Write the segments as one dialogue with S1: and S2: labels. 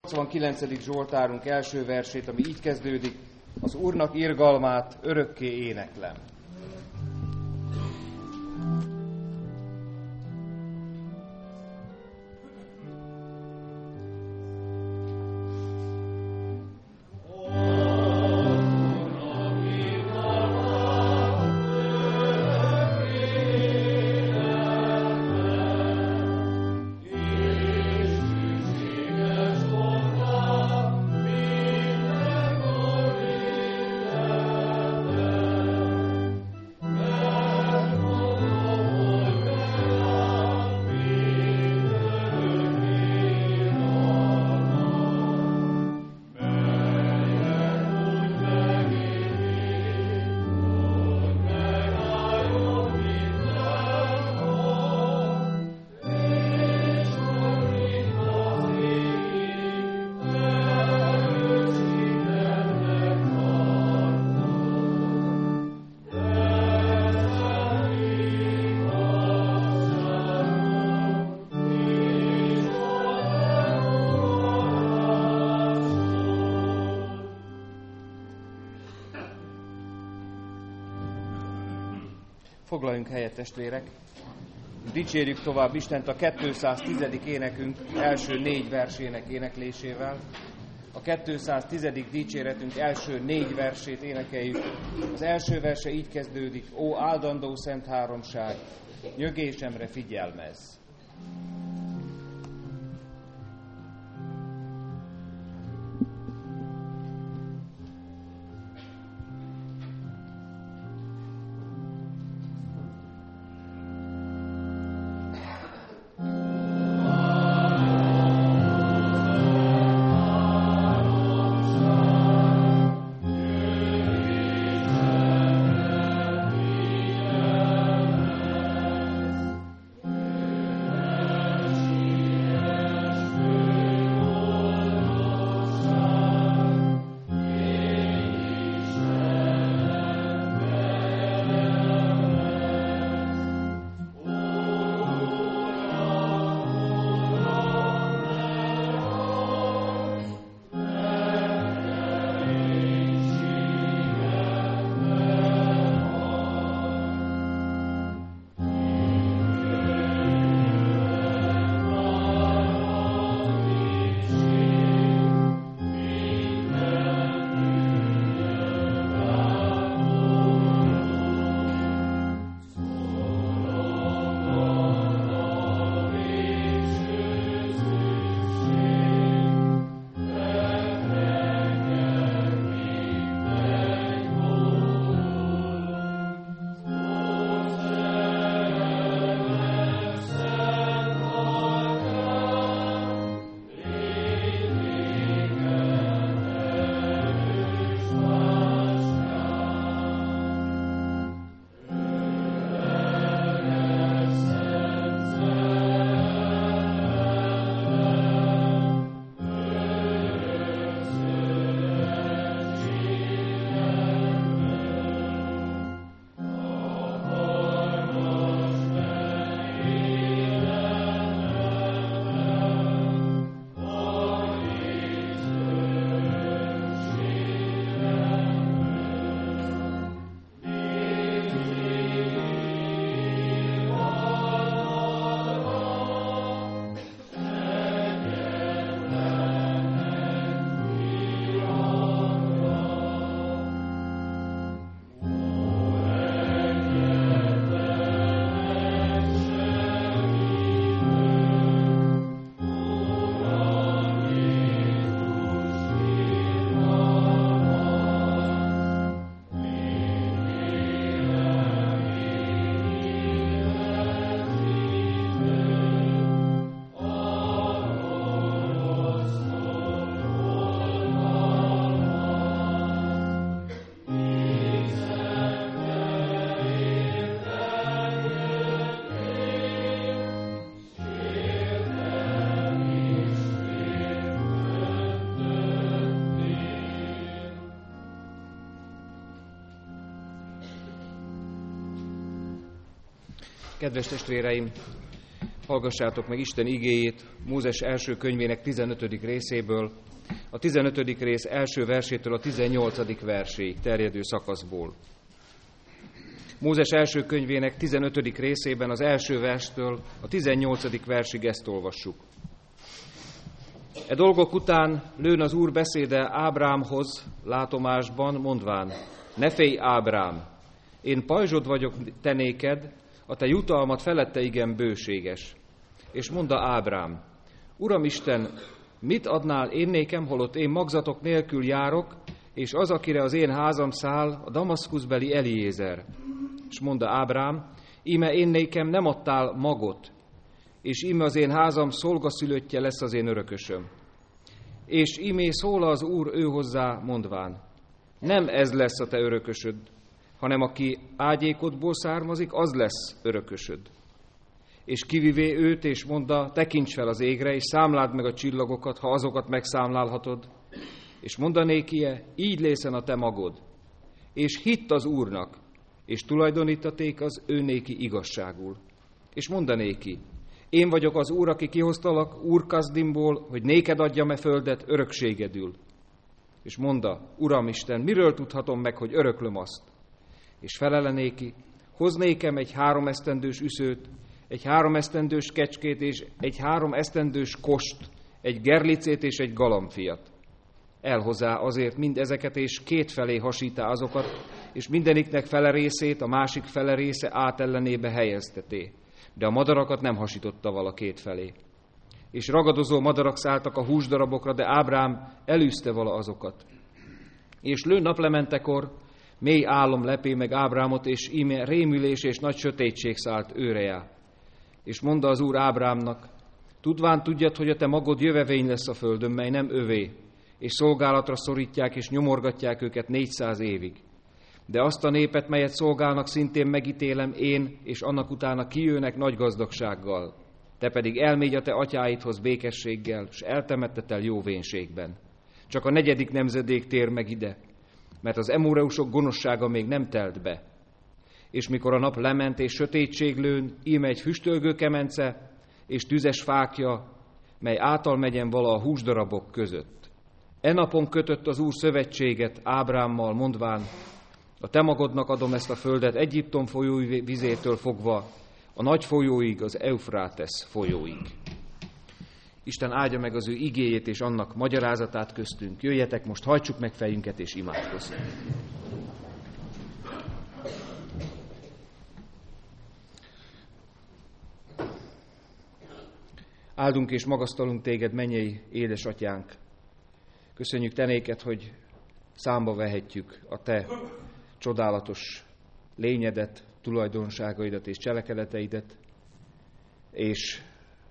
S1: 89. Zsoltárunk első versét, ami így kezdődik: az Úrnak irgalmát örökké éneklem. Foglaljunk helyet, testvérek! Dicsérjük tovább Istent a 210. énekünk első 4 versének éneklésével. A 210. dicséretünk első 4 versét énekeljük. Az első verse így kezdődik: Ó áldandó szent háromság, nyögésemre figyelmezz!
S2: Kedves testvéreim,
S1: Hallgassátok meg Isten igéjét Mózes első könyvének 15. részéből, a 15. rész első versétől a 18. verséig terjedő szakaszból. Mózes első könyvének 15. részében az első verstől a 18. versig ezt olvassuk. E dolgok után lőn az Úr beszéde Ábrámhoz látomásban, mondván: Ne félj, Ábrám, én pajzsod vagyok te néked, a te jutalmat felette igen bőséges. És mondta Ábrám: Uram Isten, mit adnál én nékem, holott én magzatok nélkül járok, és az, akire az én házam száll, a Damaszkuszbeli Eliézer. És mondta Ábrám: Íme én nékem nem adtál magot, és íme az én házam szolgaszülöttje lesz az én örökösöm. És imé szól az Úr ő hozzá, mondván: Nem ez lesz a te örökösöd, hanem aki ágyékodból származik, az lesz örökösöd. És kivivé őt, és mondta: Tekints fel az égre, és számláld meg a csillagokat, ha azokat megszámlálhatod. És mondanékie: Így lészen a te magod. És hitt az Úrnak, és tulajdonítaték az ő néki igazságul. És mondanéki: Én vagyok az Úr, aki kihoztalak Úr Kasdimból, hogy néked adjam-e földet örökségedül. És mondta: Uram Isten, miről tudhatom meg, hogy öröklöm azt? És felelenéki: Hoznékem egy 3 esztendős üszőt, egy 3 esztendős kecskét, és egy 3 esztendős kost, egy gerlicét és egy galambfiat. Elhozzá azért mind ezeket, és kétfelé hasítá azokat, és mindeniknek fele részét, a másik fele része átellenébe helyezteté. De a madarakat nem hasította vala kétfelé. És ragadozó madarak szálltak a húsdarabokra, de Ábrám elűzte vala azokat. És lő naplementekor mély álom lepé meg Ábrámot, és íme rémülés és nagy sötétség szállt őrejá. És mondta az Úr Ábrámnak: Tudván tudjad, hogy a te magod jövevény lesz a földön, mely nem övé, és szolgálatra szorítják és nyomorgatják őket 400 évig. De azt a népet, melyet szolgálnak, szintén megítélem én, és annak utána kijönnek nagy gazdagsággal. Te pedig elmégy a te atyáidhoz békességgel, s eltemettetel jó vénségben. Csak a 4. nemzedék tér meg ide, mert az emóreusok gonoszsága még nem telt be. És mikor a nap lement és sötétség lőn, íme egy füstölgő kemence és tüzes fákja, mely által megyen vala a húsdarabok között. E napon kötött az Úr szövetséget Ábrámmal, mondván: A te magodnak adom ezt a földet Egyiptom folyói vizétől fogva, a nagy folyóig, az Eufrátesz folyóig. Isten áldja meg az ő igéjét és annak magyarázatát köztünk. Jöjjetek, most hajtsuk meg fejünket és imádkozzunk. Áldunk és magasztalunk téged, mennyei édesatyánk. Köszönjük te néked, hogy számba vehetjük a te csodálatos lényedet, tulajdonságaidat és cselekedeteidet, és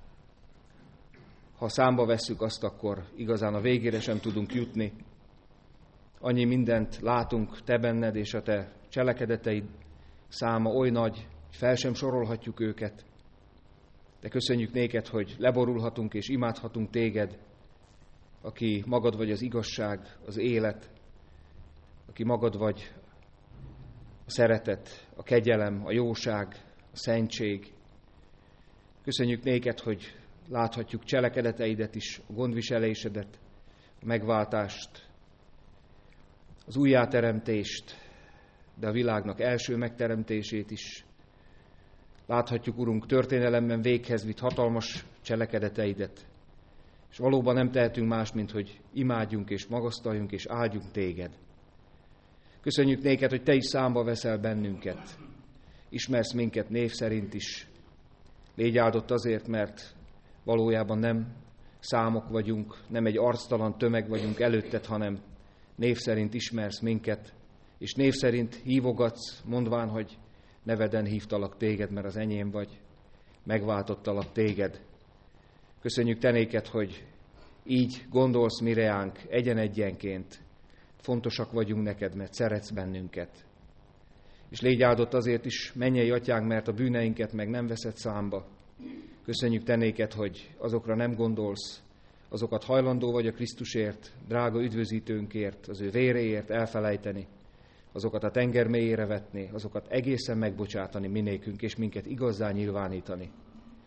S1: ha számba vesszük azt, akkor igazán a végére sem tudunk jutni. Annyi mindent látunk te benned, és a te cselekedeteid száma oly nagy, hogy fel sem sorolhatjuk őket. De köszönjük néked, hogy leborulhatunk és imádhatunk téged, aki magad vagy az igazság, az élet, aki magad vagy a szeretet, a kegyelem, a jóság, a szentség. Köszönjük néked, hogy láthatjuk cselekedeteidet is, a gondviselésedet, a megváltást, az újjáteremtést, de a világnak első megteremtését is. Láthatjuk, Urunk, történelemben véghez vitt hatalmas cselekedeteidet, és valóban nem tehetünk más, mint hogy imádjunk és magasztaljunk és áldjunk téged. Köszönjük néked, hogy te is számba veszel bennünket, ismersz minket név szerint is. Légy áldott azért, mert valójában nem számok vagyunk, nem egy arctalan tömeg vagyunk előtted, hanem név szerint ismersz minket, és név szerint hívogatsz, mondván, hogy neveden hívtalak téged, mert az enyém vagy, megváltottalak téged. Köszönjük te néked, hogy így gondolsz mi reánk egyen-egyenként. Fontosak vagyunk neked, mert szeretsz bennünket. És légy áldott azért is, mennyei atyánk, mert a bűneinket meg nem veszed számba. Köszönjük te néked, hogy azokra nem gondolsz, azokat hajlandó vagy a Krisztusért, drága üdvözítőnkért, az ő véréért elfelejteni, azokat a tenger mélyére vetni, azokat egészen megbocsátani minékünk, és minket igazzá nyilvánítani.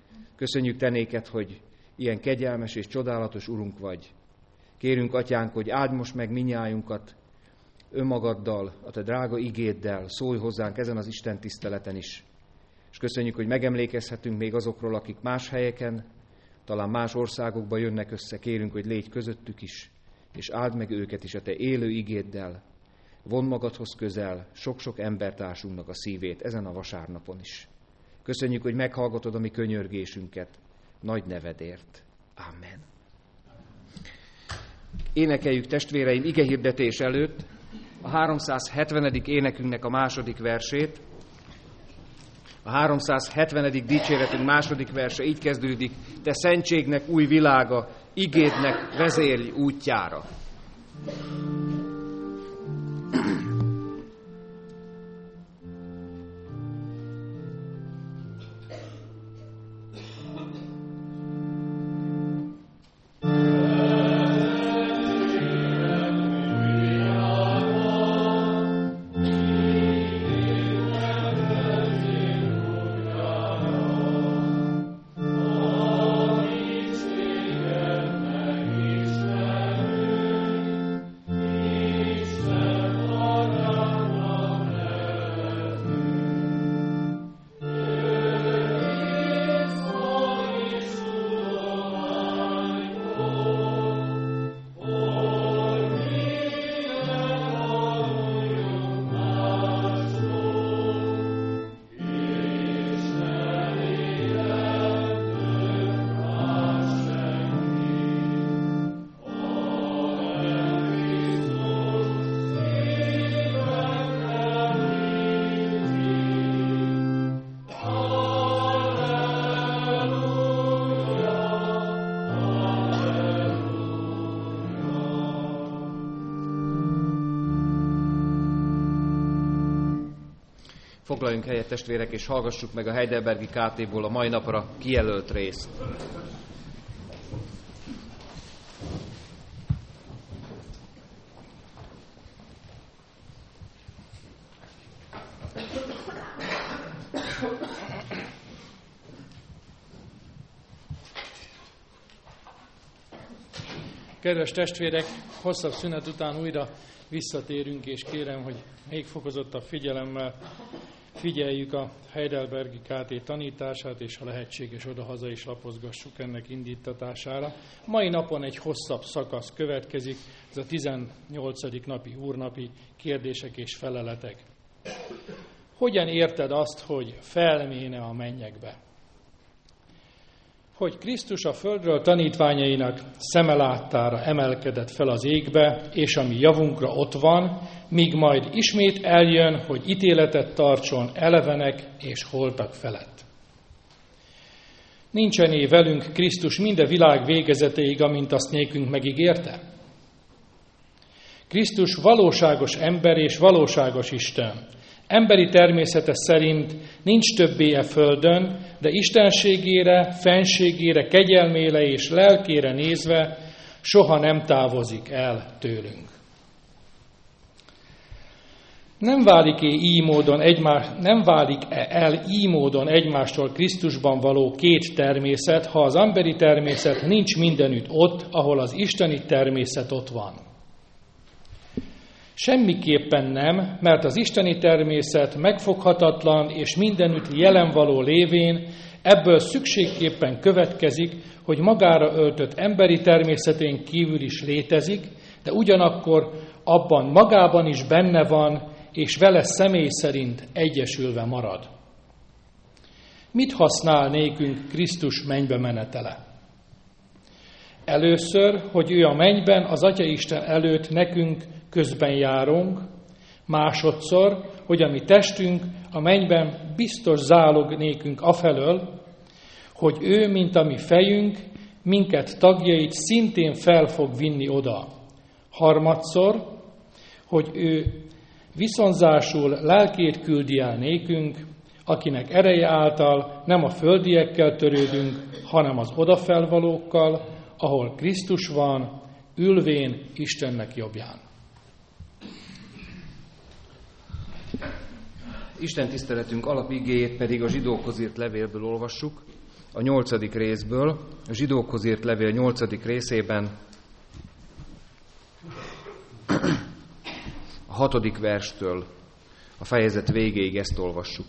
S1: Köszönjük te néked, hogy ilyen kegyelmes és csodálatos Urunk vagy. Kérünk, Atyánk, hogy áld most meg minnyájunkat önmagaddal, a te drága igéddel, szólj hozzánk ezen az Isten tiszteleten is. És köszönjük, hogy megemlékezhetünk még azokról, akik más helyeken, talán más országokba jönnek össze. Kérünk, hogy légy közöttük is, és áld meg őket is a te élő igéddel. Vondd magadhoz közel sok-sok embertársunknak a szívét ezen a vasárnapon is. Köszönjük, hogy meghallgatod a mi könyörgésünket nagy nevedért. Amen. Énekeljük, testvéreim, igehirdetés előtt a 370. énekünknek a második versét. A 370. dicséretünk második verse így kezdődik: te szentségnek új világa, igédnek vezérj útjára. Foglaljunk helyet, testvérek, és hallgassuk meg a Heidelbergi KT-ból a mai napra kijelölt részt.
S2: Kedves testvérek, hosszabb szünet után újra visszatérünk, és kérem, hogy még fokozottabb figyelemmel figyeljük a Heidelbergi KT tanítását, és ha lehetséges, oda-haza is lapozgassuk ennek indítatására. Mai napon egy hosszabb szakasz következik, ez a 18. napi úrnapi kérdések és feleletek. Hogyan érted azt, hogy felméne a mennyekbe? Hogy Krisztus a földről tanítványainak szeme láttára emelkedett fel az égbe, és ami javunkra ott van, míg majd ismét eljön, hogy ítéletet tartson elevenek és holtak felett. Nincsené velünk Krisztus minden világ végezetéig, amint azt nékünk megígérte? Krisztus valóságos ember és valóságos Isten. Emberi természete szerint nincs többé e földön, de istenségére, fenségére, kegyelmére és lelkére nézve soha nem távozik el tőlünk. Nem válik el így módon egymástól Krisztusban való két természet, ha az emberi természet nincs mindenütt ott, ahol az isteni természet ott van. Semmiképpen nem, mert az isteni természet megfoghatatlan és mindenütt jelenvaló lévén ebből szükségképpen következik, hogy magára öltött emberi természetén kívül is létezik, de ugyanakkor abban magában is benne van, és vele személy szerint egyesülve marad. Mit használ nékünk Krisztus mennybe menetele? Először, hogy ő a mennyben az Atyaisten előtt nekünk közben járunk, másodszor, hogy a mi testünk a mennyben biztos zálog nékünk afelől, hogy ő, mint a mi fejünk, minket tagjait szintén fel fog vinni oda. Harmadszor, hogy ő viszonzásul lelkét küldi el nékünk, akinek ereje által nem a földiekkel törődünk, hanem az odafelvalókkal, ahol Krisztus van, ülvén Istennek jobbján.
S1: Isten tiszteletünk alapigéjét pedig a zsidókhoz írt levélből olvassuk. a 8. részből, a Zsidókhoz írt levél 8. részében, a 6. verstől a fejezet végéig ezt olvassuk.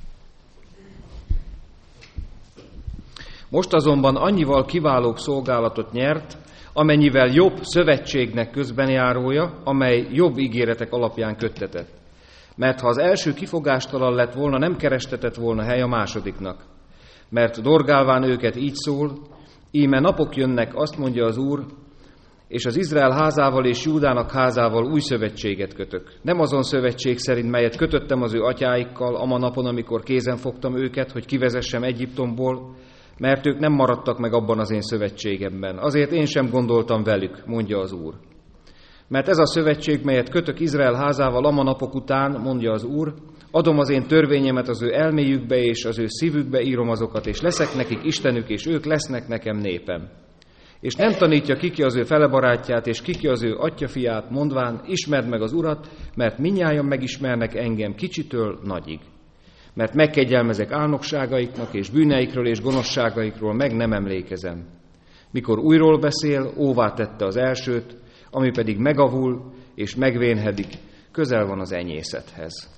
S1: Most azonban annyival kiválóbb szolgálatot nyert, amennyivel jobb szövetségnek közbenjárója, amely jobb ígéretek alapján köttetett. Mert ha az első kifogástalan lett volna, nem kerestetett volna hely a másodiknak. Mert dorgálván őket így szól, íme napok jönnek, azt mondja az Úr, és az Izrael házával és Júdának házával új szövetséget kötök. Nem azon szövetség szerint, melyet kötöttem az ő atyáikkal, ama napon, amikor kézen fogtam őket, hogy kivezessem Egyiptomból, mert ők nem maradtak meg abban az én szövetségemben. Azért én sem gondoltam velük, mondja az Úr. Mert ez a szövetség, melyet kötök Izrael házával ama napok után, mondja az Úr, adom az én törvényemet az ő elméjükbe és az ő szívükbe írom azokat, és leszek nekik Istenük, és ők lesznek nekem népem. És nem tanítja kiki az ő felebarátját, és kiki az ő atyafiát, mondván, ismerd meg az Urat, mert mindnyájan megismernek engem kicsitől nagyig. Mert megkegyelmezek álnokságaiknak, és bűneikről és gonoszságaikról meg nem emlékezem. Mikor újról beszél, óvá tette az elsőt, ami pedig megavul és megvénhedik, közel van az enyészethez.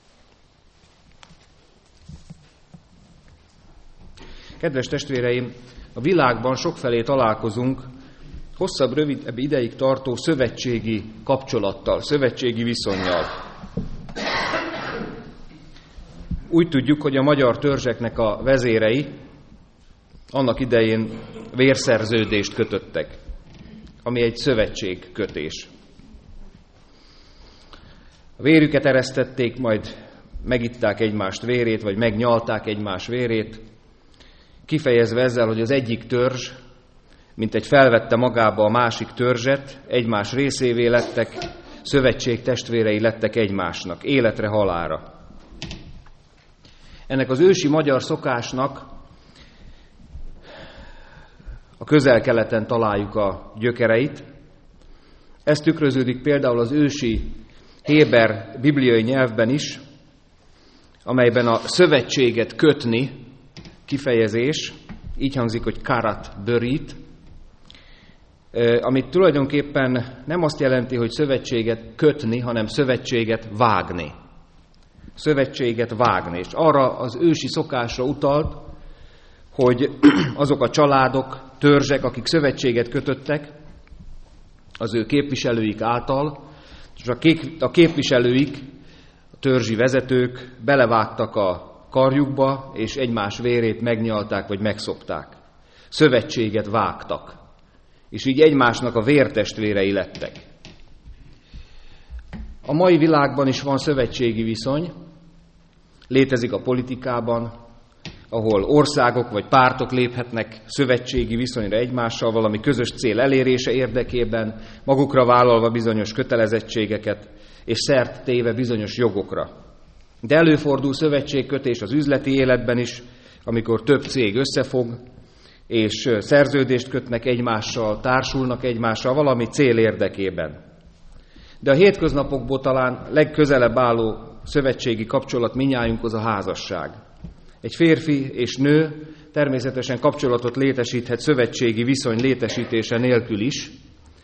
S1: Kedves testvéreim, a világban sokfelé találkozunk hosszabb, rövidebb ideig tartó szövetségi kapcsolattal, szövetségi viszonnyal. Úgy tudjuk, hogy a magyar törzseknek a vezérei annak idején vérszerződést kötöttek, ami egy szövetségkötés. A vérüket eresztették, majd megitták egymást vérét, vagy megnyalták egymás vérét, kifejezve ezzel, hogy az egyik törzs, mint egy felvette magába a másik törzset, egymás részévé lettek, szövetség testvérei lettek egymásnak, életre, halálra. Ennek az ősi magyar szokásnak a Közel-Keleten találjuk a gyökereit. Ez tükröződik például az ősi héber bibliai nyelvben is, amelyben a szövetséget kötni kifejezés, így hangzik, hogy karat börít, amit tulajdonképpen nem azt jelenti, hogy szövetséget kötni, hanem szövetséget vágni. Szövetséget vágni. És arra az ősi szokásra utalt, hogy azok a családok, törzsek, akik szövetséget kötöttek az ő képviselőik által, és a képviselőik, a törzsi vezetők belevágtak a karjukba, és egymás vérét megnyalták, vagy megszopták. Szövetséget vágtak, és így egymásnak a vértestvérei lettek. A mai világban is van szövetségi viszony, létezik a politikában, ahol országok vagy pártok léphetnek szövetségi viszonyra egymással valami közös cél elérése érdekében, magukra vállalva bizonyos kötelezettségeket, és szert téve bizonyos jogokra. De előfordul szövetségkötés az üzleti életben is, amikor több cég összefog, és szerződést kötnek egymással, társulnak egymással valami cél érdekében. De a hétköznapokból talán legközelebb álló szövetségi kapcsolat mindnyájunkhoz a házasság. Egy férfi és nő természetesen kapcsolatot létesíthet szövetségi viszony létesítése nélkül is.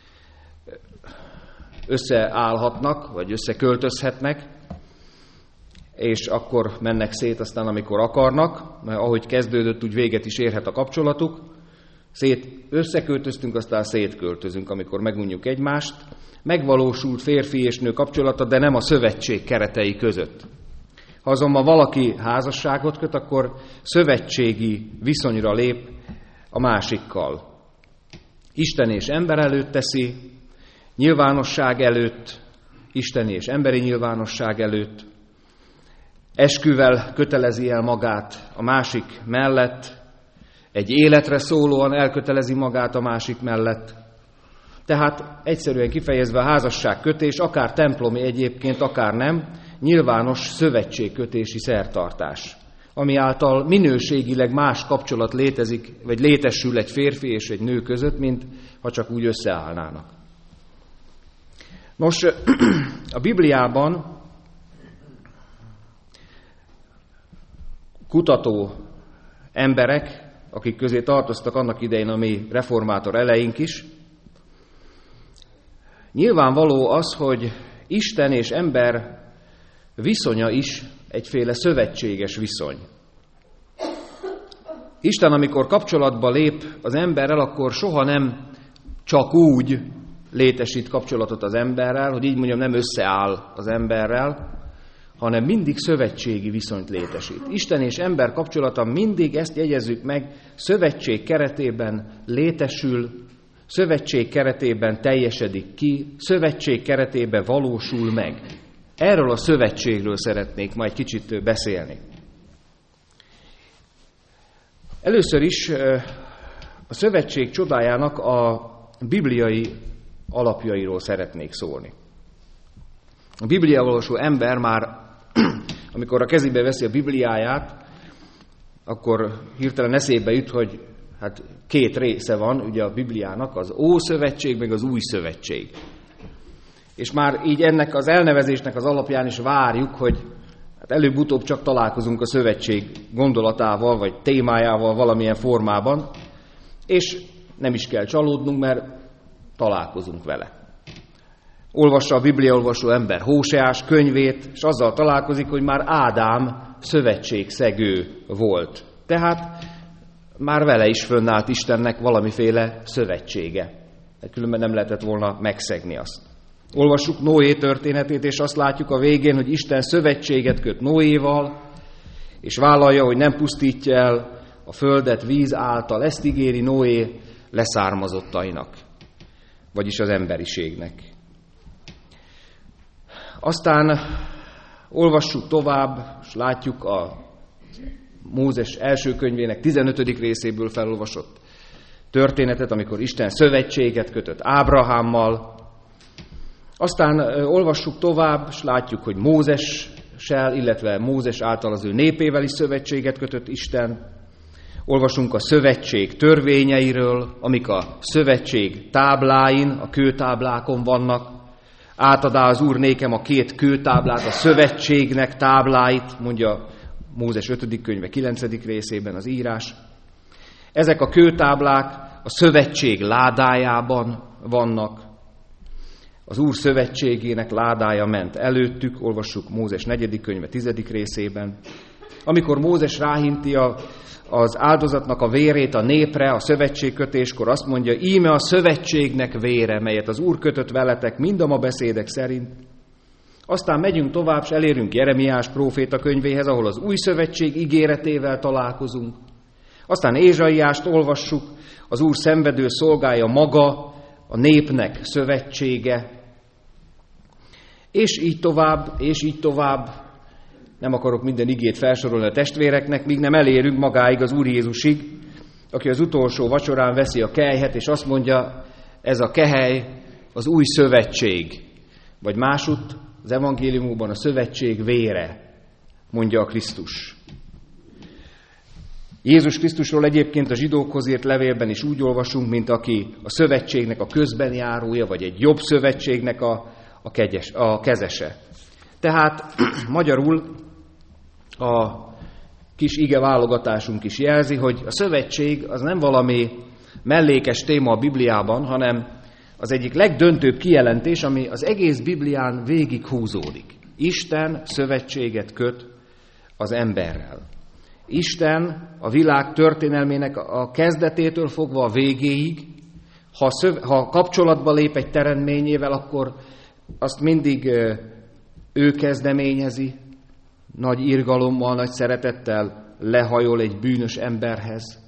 S1: Összeállhatnak, vagy összeköltözhetnek, és akkor mennek szét aztán, amikor akarnak, mert ahogy kezdődött, úgy véget is érhet a kapcsolatuk. Összeköltöztünk, aztán szétköltözünk, amikor megunjuk egymást. Megvalósult férfi és nő kapcsolata, de nem a szövetség keretei között. Ha azonban valaki házasságot köt, akkor szövetségi viszonyra lép a másikkal. Isten és ember előtt teszi, nyilvánosság előtt, isteni és emberi nyilvánosság előtt, esküvel kötelezi el magát a másik mellett, egy életre szólóan elkötelezi magát a másik mellett. Tehát egyszerűen kifejezve a házasságkötés, akár templomi egyébként, akár nem, nyilvános szövetségkötési szertartás, ami által minőségileg más kapcsolat létezik, vagy létesül egy férfi és egy nő között, mint ha csak úgy összeállnának. Nos, a Bibliában kutató emberek, akik közé tartoztak annak idején a mi reformátor eleink is. Nyilvánvaló az, hogy Isten és ember viszonya is egyféle szövetséges viszony. Isten, amikor kapcsolatba lép az emberrel, akkor soha nem csak úgy létesít kapcsolatot az emberrel, hogy így mondjam, nem összeáll az emberrel, hanem mindig szövetségi viszonyt létesít. Isten és ember kapcsolata mindig, ezt jegyezzük meg, szövetség keretében létesül, szövetség keretében teljesedik ki, szövetség keretében valósul meg. Erről a szövetségről szeretnék majd kicsit beszélni. Először is a szövetség csodájának a bibliai alapjairól szeretnék szólni. A bibliaolvasó ember már, amikor a kezébe veszi a Bibliáját, akkor hirtelen eszébe jut, hogy hát két része van ugye a Bibliának, az Ószövetség meg az Új Szövetség. És már így ennek az elnevezésnek az alapján is várjuk, hogy hát előbb-utóbb csak találkozunk a szövetség gondolatával, vagy témájával valamilyen formában, és nem is kell csalódnunk, mert találkozunk vele. Olvassa a bibliaolvasó ember Hóseás könyvét, és azzal találkozik, hogy már Ádám szövetségszegő volt. Tehát már vele is fönnállt Istennek valamiféle szövetsége. Különben nem lehetett volna megszegni azt. Olvassuk Noé történetét, és azt látjuk a végén, hogy Isten szövetséget köt Noéval, és vállalja, hogy nem pusztítja el a földet víz által. Ezt ígéri Noé leszármazottainak, vagyis az emberiségnek. Aztán olvassuk tovább, és látjuk a Mózes első könyvének 15. részéből felolvasott történetet, amikor Isten szövetséget kötött Ábrahámmal. Aztán olvassuk tovább, és látjuk, hogy Mózessel, illetve Mózes által az ő népével is szövetséget kötött Isten. Olvasunk a szövetség törvényeiről, amik a szövetség tábláin, a kőtáblákon vannak. Átadá az Úr nékem a két kőtáblát, a szövetségnek tábláit, mondja Mózes 5. könyve 9. részében az írás. Ezek a kőtáblák a szövetség ládájában vannak. Az Úr szövetségének ládája ment előttük, olvassuk Mózes 4. könyve 10. részében. Amikor Mózes ráhinti az áldozatnak a vérét a népre, a szövetségkötéskor azt mondja, íme a szövetségnek vére, melyet az Úr kötött veletek mind a ma beszédek szerint. Aztán megyünk tovább, és elérünk Jeremiás próféta könyvéhez, ahol az új szövetség ígéretével találkozunk. Aztán Ézsaiást olvassuk, az Úr szenvedő szolgája maga, a népnek szövetsége, és így tovább. Nem akarok minden igét felsorolni a testvéreknek, míg nem elérünk magáig az Úr Jézusig, aki az utolsó vacsorán veszi a kelyhet, és azt mondja, ez a kehely az új szövetség, vagy másutt az evangéliumban a szövetség vére, mondja a Krisztus. Jézus Krisztusról egyébként a zsidókhoz írt levélben is úgy olvasunk, mint aki a szövetségnek a közbenjárója, vagy egy jobb szövetségnek a kezese. Tehát magyarul a kis ige válogatásunk is jelzi, hogy a szövetség az nem valami mellékes téma a Bibliában, hanem az egyik legdöntőbb kijelentés, ami az egész Biblián végig húzódik. Isten szövetséget köt az emberrel. Isten a világ történelmének a kezdetétől fogva a végéig, ha kapcsolatba lép egy teremményével, akkor azt mindig ő kezdeményezi, nagy irgalommal, nagy szeretettel lehajol egy bűnös emberhez.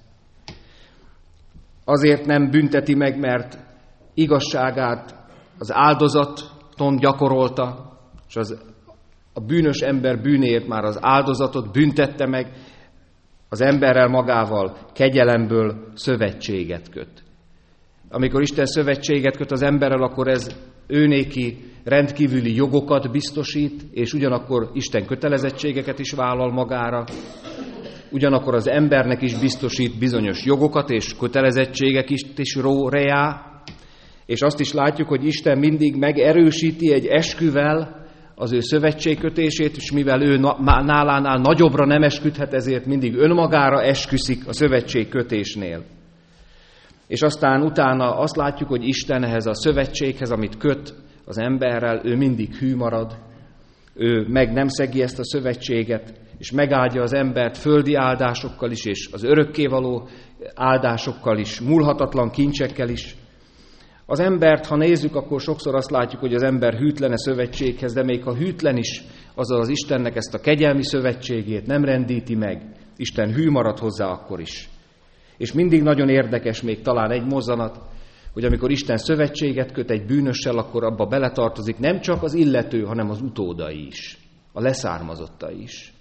S1: Azért nem bünteti meg, mert igazságát az áldozaton gyakorolta, és a bűnös ember bűnéért már az áldozatot büntette meg, az emberrel magával kegyelemből szövetséget köt. Amikor Isten szövetséget köt az emberrel, akkor ez őnéki rendkívüli jogokat biztosít, és ugyanakkor Isten kötelezettségeket is vállal magára, ugyanakkor az embernek is biztosít bizonyos jogokat és kötelezettségek is ró reá, és azt is látjuk, hogy Isten mindig megerősíti egy esküvel az ő szövetségkötését, és mivel ő nálánál nagyobbra nem esküdhet, ezért mindig önmagára esküszik a szövetségkötésnél. És aztán utána azt látjuk, hogy Isten ehhez a szövetséghez, amit köt az emberrel, ő mindig hű marad, ő meg nem szegi ezt a szövetséget, és megáldja az embert földi áldásokkal is, és az örökkévaló áldásokkal is, múlhatatlan kincsekkel is. Az embert, ha nézzük, akkor sokszor azt látjuk, hogy az ember hűtlen a szövetséghez, de még ha hűtlen is, azzal az Istennek ezt a kegyelmi szövetségét nem rendíti meg, Isten hű marad hozzá akkor is. És mindig nagyon érdekes még talán egy mozzanat, hogy amikor Isten szövetséget köt egy bűnössel, akkor abba beletartozik nem csak az illető, hanem az utódai is, a leszármazottai is.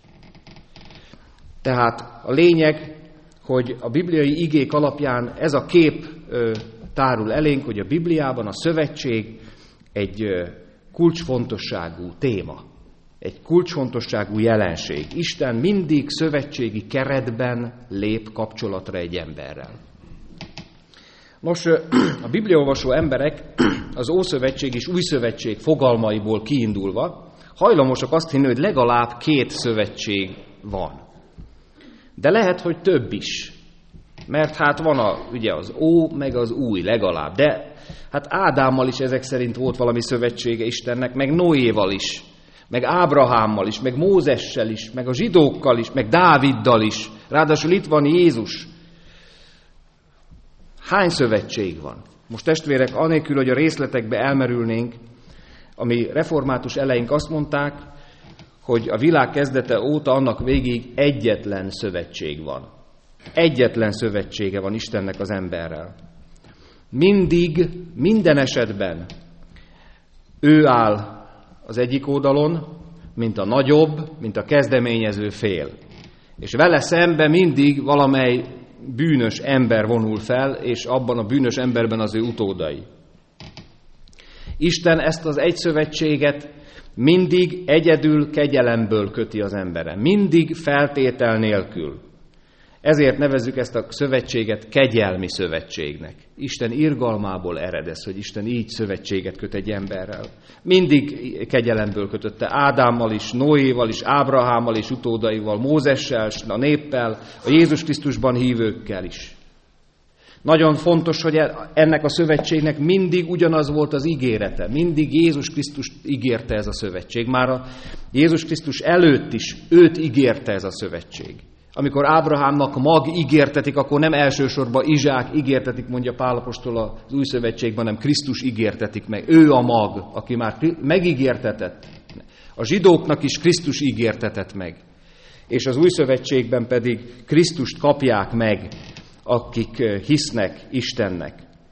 S1: Tehát a lényeg, hogy a bibliai igék alapján ez a kép tárul elénk, hogy a Bibliában a szövetség egy kulcsfontosságú téma, egy kulcsfontosságú jelenség. Isten mindig szövetségi keretben lép kapcsolatra egy emberrel. Nos, a bibliaolvasó emberek az Ószövetség és Új Szövetség fogalmaiból kiindulva hajlamosak azt hinni, hogy legalább 2 szövetség van. De lehet, hogy több is. Mert hát van ugye az Ó, meg az Új legalább. De hát Ádámmal is ezek szerint volt valami szövetsége Istennek, meg Noéval is, meg Ábrahámmal is, meg Mózessel is, meg a zsidókkal is, meg Dáviddal is. Ráadásul itt van Jézus. Hány szövetség van? Most testvérek, anélkül, hogy a részletekbe elmerülnénk, ami református eleink azt mondták, hogy a világ kezdete óta annak végig egyetlen szövetség van. Egyetlen szövetsége van Istennek az emberrel. Mindig, minden esetben ő áll az egyik oldalon, mint a nagyobb, mint a kezdeményező fél. És vele szembe mindig valamely bűnös ember vonul fel, és abban a bűnös emberben az ő utódai. Isten ezt az egy szövetséget mindig egyedül kegyelemből köti az emberre. Mindig feltétel nélkül. Ezért nevezzük ezt a szövetséget kegyelmi szövetségnek. Isten irgalmából ered ez, hogy Isten így szövetséget köt egy emberrel. Mindig kegyelemből kötötte Ádámmal is, Noéval is, Ábrahámmal és utódaival, Mózessel, a néppel, a Jézus Krisztusban hívőkkel is. Nagyon fontos, hogy ennek a szövetségnek mindig ugyanaz volt az ígérete. Mindig Jézus Krisztust ígérte ez a szövetség. Már a Jézus Krisztus előtt is őt ígérte ez a szövetség. Amikor Ábrahámnak mag ígértetik, akkor nem elsősorban Izsák ígértetik, mondja Pál apostol az Új Szövetségben, hanem Krisztus ígértetik meg. Ő a mag, aki már megígértetett. A zsidóknak is Krisztus ígértetett meg. És az Új Szövetségben pedig Krisztust kapják meg, akik hisznek Istennek.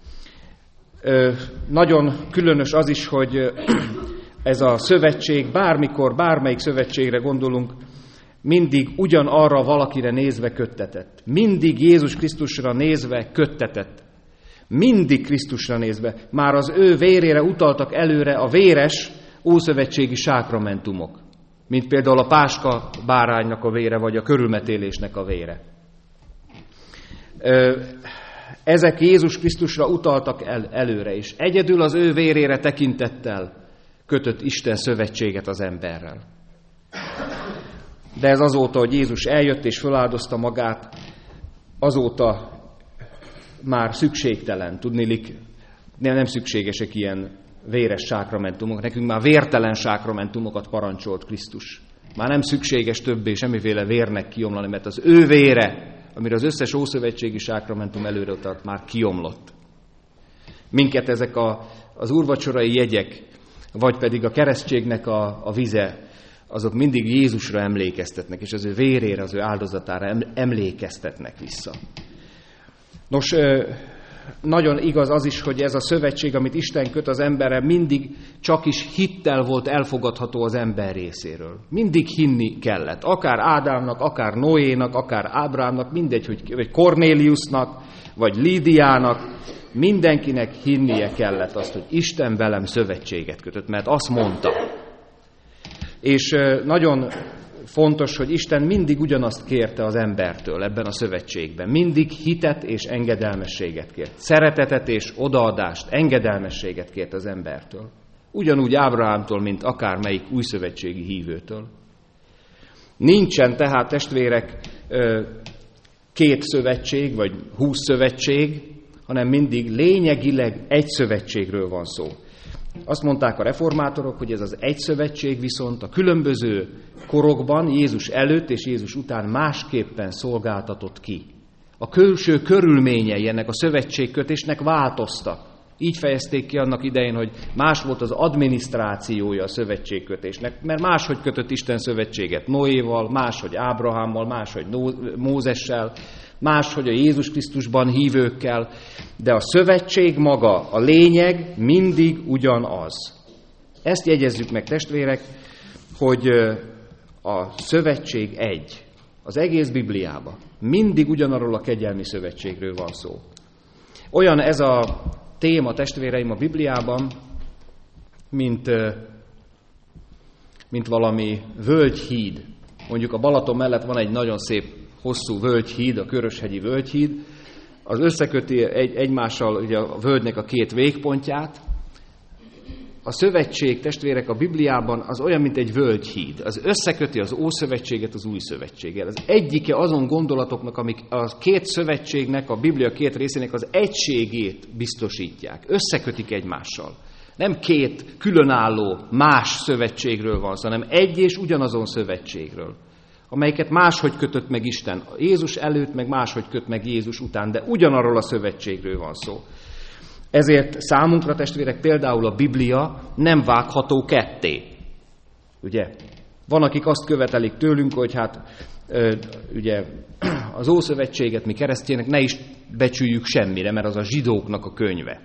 S1: Nagyon különös az is, hogy ez a szövetség, bármikor, bármelyik szövetségre gondolunk, mindig ugyanarra valakire nézve köttetett. Mindig Jézus Krisztusra nézve köttetett. Mindig Krisztusra nézve. Már az ő vérére utaltak előre a véres ószövetségi sákramentumok. Mint például a páska báránynak a vére, vagy a körülmetélésnek a vére. Ezek Jézus Krisztusra utaltak előre, és egyedül az ő vérére tekintettel kötött Isten szövetséget az emberrel. De ez azóta, hogy Jézus eljött és föláldozta magát, azóta már szükségtelen. Tudniillik, nem szükségesek ilyen véres sákramentumok. Nekünk már vértelen sákramentumokat parancsolt Krisztus. Már nem szükséges többé semmiféle vérnek kiomlani, mert az ő vére, amire az összes ószövetségi sákramentum előre utalt, már kiomlott. Minket ezek az úrvacsorai jegyek, vagy pedig a keresztségnek a vize, azok mindig Jézusra emlékeztetnek, és az ő vérére, az ő áldozatára emlékeztetnek vissza. Nos, nagyon igaz az is, hogy ez a szövetség, amit Isten köt az emberre, mindig csak is hittel volt elfogadható az ember részéről. Mindig hinni kellett. Akár Ádámnak, akár Noénak, akár Ábrámnak, mindegy, hogy Kornéliusnak, vagy Lídiának, mindenkinek hinnie kellett azt, hogy Isten velem szövetséget kötött, mert azt mondta. És nagyon fontos, hogy Isten mindig ugyanazt kérte az embertől ebben a szövetségben. Mindig hitet és engedelmességet kért. Szeretetet és odaadást, engedelmességet kért az embertől. Ugyanúgy Ábrahámtól, mint akármelyik újszövetségi hívőtől. Nincsen tehát, testvérek, 2 szövetség, vagy 20 szövetség, hanem mindig lényegileg egy szövetségről van szó. Azt mondták a reformátorok, hogy ez az egy szövetség viszont a különböző korokban, Jézus előtt és Jézus után másképpen szolgáltatott ki. A külső körülményei ennek a szövetségkötésnek változtak. Így fejezték ki annak idején, hogy más volt az adminisztrációja a szövetségkötésnek, mert máshogy kötött Isten szövetséget Noéval, máshogy Ábrahámmal, máshogy Mózessel, máshogy a Jézus Krisztusban hívőkkel, de a szövetség maga, a lényeg mindig ugyanaz. Ezt jegyezzük meg, testvérek, hogy a szövetség egy. Az egész Bibliában mindig ugyanarról a kegyelmi szövetségről van szó. Olyan ez a téma, testvéreim, a Bibliában, mint valami völgyhíd. Mondjuk a Balaton mellett van egy nagyon szép, hosszú völgyhíd, a Köröshegyi völgyhíd. Az összeköti egymással ugye a völgynek a 2 végpontját. A szövetség, testvérek, a Bibliában az olyan, mint egy völgyhíd. Az összeköti az Ószövetséget az Új Szövetséggel. Az egyike azon gondolatoknak, amik a 2 szövetségnek, a Biblia 2 részének az egységét biztosítják. Összekötik egymással. Nem 2 különálló más szövetségről van szó, hanem egy és ugyanazon szövetségről, amelyeket máshogy kötött meg Isten. Jézus előtt, meg máshogy köt meg Jézus után, de ugyanarról a szövetségről van szó. Ezért számunkra, testvérek, például a Biblia nem vágható ketté. Ugye? Van, akik azt követelik tőlünk, hogy ugye az Ószövetséget mi keresztjének ne is becsüljük semmire, mert az a zsidóknak a könyve.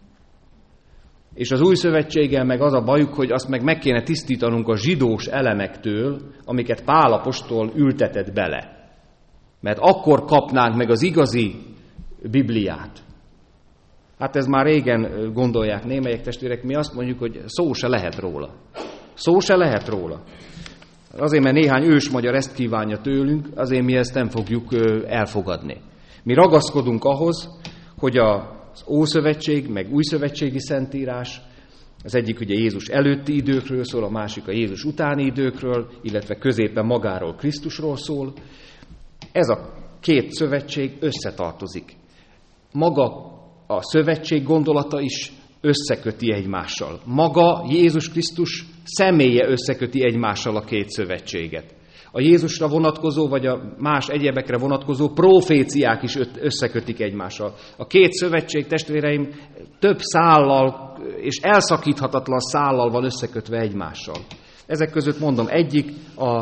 S1: És az Új Szövetséggel meg az a bajuk, hogy azt meg kéne tisztítanunk a zsidós elemektől, amiket Pál apostol ültetett bele. Mert akkor kapnánk meg az igazi Bibliát. Hát ez már régen gondolják némelyek, testvérek, mi azt mondjuk, hogy szó se lehet róla. Szó se lehet róla. Azért, mert néhány ősmagyar ezt kívánja tőlünk, azért mi ezt nem fogjuk elfogadni. Mi ragaszkodunk ahhoz, hogy az Ószövetség, meg Újszövetségi Szentírás, az egyik ugye Jézus előtti időkről szól, a másik a Jézus utáni időkről, illetve középen magáról, Krisztusról szól. Ez a 2 szövetség összetartozik. Maga a szövetség gondolata is összeköti egymással. Maga Jézus Krisztus személye összeköti egymással a 2 szövetséget. A Jézusra vonatkozó, vagy a más egyebekre vonatkozó proféciák is összekötik egymással. A 2 szövetség, testvéreim, több szállal és elszakíthatatlan szállal van összekötve egymással. Ezek között mondom, egyik a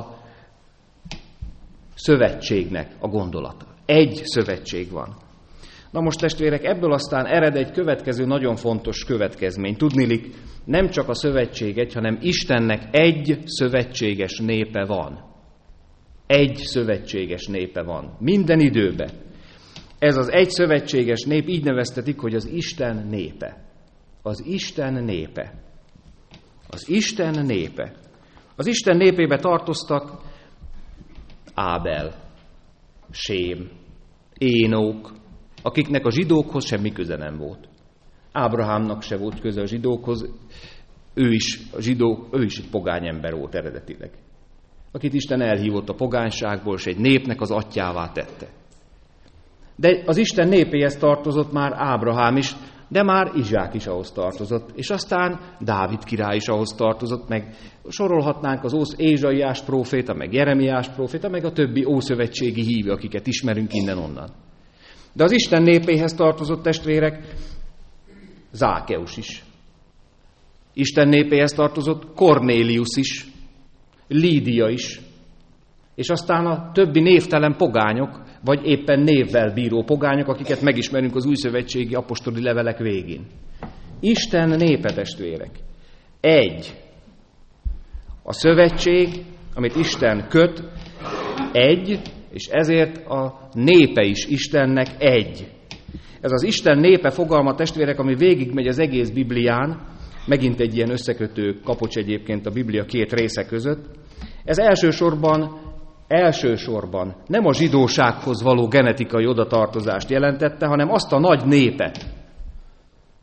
S1: szövetségnek a gondolata. Egy szövetség van. Na most, testvérek, ebből aztán ered egy következő nagyon fontos következmény. Tudniillik, nem csak a szövetség egy, hanem Istennek egy szövetséges népe van. Egy szövetséges népe van. Minden időben. Ez az egy szövetséges nép így neveztetik, hogy az Isten népe. Az Isten népe. Az Isten népe. Az Isten népébe tartoztak Ábel, Sém, Énók, akiknek a zsidókhoz semmi köze nem volt. Ábrahámnak se volt köze a zsidókhoz, ő is egy pogány ember volt eredetileg, akit Isten elhívott a pogányságból, és egy népnek az atyjává tette. De az Isten népéhez tartozott már Ábrahám is, de már Izsák is ahhoz tartozott, és aztán Dávid király is ahhoz tartozott, meg sorolhatnánk az Ézsaiás próféta, meg Jeremiás próféta, meg a többi ószövetségi hívő, akiket ismerünk innen-onnan. De az Isten népéhez tartozott, testvérek, Zákeus is. Isten népéhez tartozott Kornélius is, Lídia is, és aztán a többi névtelen pogányok, vagy éppen névvel bíró pogányok, akiket megismerünk az újszövetségi apostoli levelek végén. Isten népe, testvérek. Egy. A szövetség, amit Isten köt, egy, és ezért a népe is Istennek egy. Ez az Isten népe fogalma, testvérek, ami végigmegy az egész Biblián, megint egy ilyen összekötő kapocs egyébként a Biblia 2 része között. Ez elsősorban nem a zsidósághoz való genetikai odatartozást jelentette, hanem azt a nagy népet,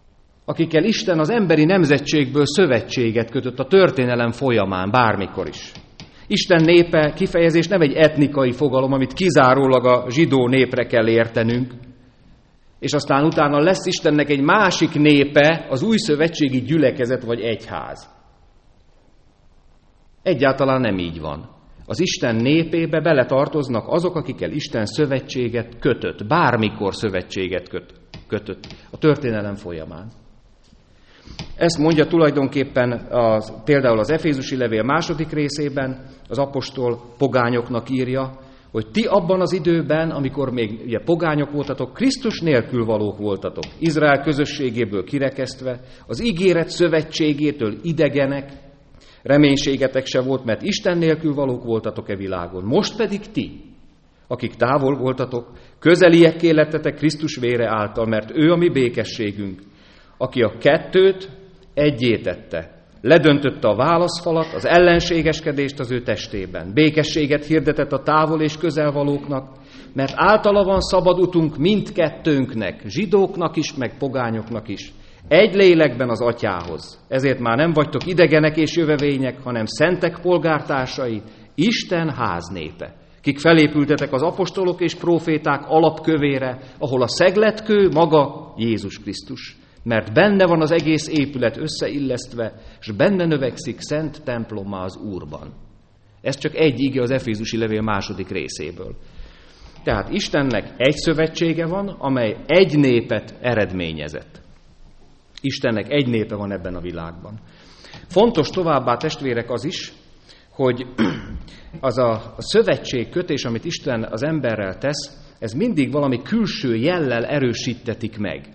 S1: akikkel Isten az emberi nemzetségből szövetséget kötött a történelem folyamán, bármikor is. Isten népe kifejezés nem egy etnikai fogalom, amit kizárólag a zsidó népre kell értenünk, és aztán utána lesz Istennek egy másik népe, az új szövetségi gyülekezet vagy egyház. Egyáltalán nem így van. Az Isten népébe beletartoznak azok, akikkel Isten szövetséget kötött, bármikor szövetséget kötött a történelem folyamán. Ezt mondja tulajdonképpen például az Efézusi levél 2. részében, az apostol pogányoknak írja, hogy ti abban az időben, amikor még ugye pogányok voltatok, Krisztus nélkül valók voltatok, Izrael közösségéből kirekesztve, az ígéret szövetségétől idegenek, reménységetek se volt, mert Isten nélkül valók voltatok e világon. Most pedig ti, akik távol voltatok, közeliekké lettetek Krisztus vére által, mert ő a mi békességünk, aki a kettőt egyé tette. Ledöntötte a válaszfalat, az ellenségeskedést az ő testében. Békességet hirdetett a távol és közelvalóknak, mert általa van szabad utunk mindkettőnknek, zsidóknak is, meg pogányoknak is. Egy lélekben az Atyához. Ezért már nem vagytok idegenek és jövevények, hanem szentek polgártársai, Isten háznépe, kik felépültetek az apostolok és próféták alapkövére, ahol a szegletkő maga Jézus Krisztus. Mert benne van az egész épület összeillesztve, és benne növekszik szent templommá az Úrban. Ez csak egy ige az Efézusi levél 2. részéből. Tehát Istennek egy szövetsége van, amely egy népet eredményezett. Istennek egy népe van ebben a világban. Fontos továbbá, testvérek, az is, hogy az a szövetségkötés, amit Isten az emberrel tesz, ez mindig valami külső jellel erősítetik meg.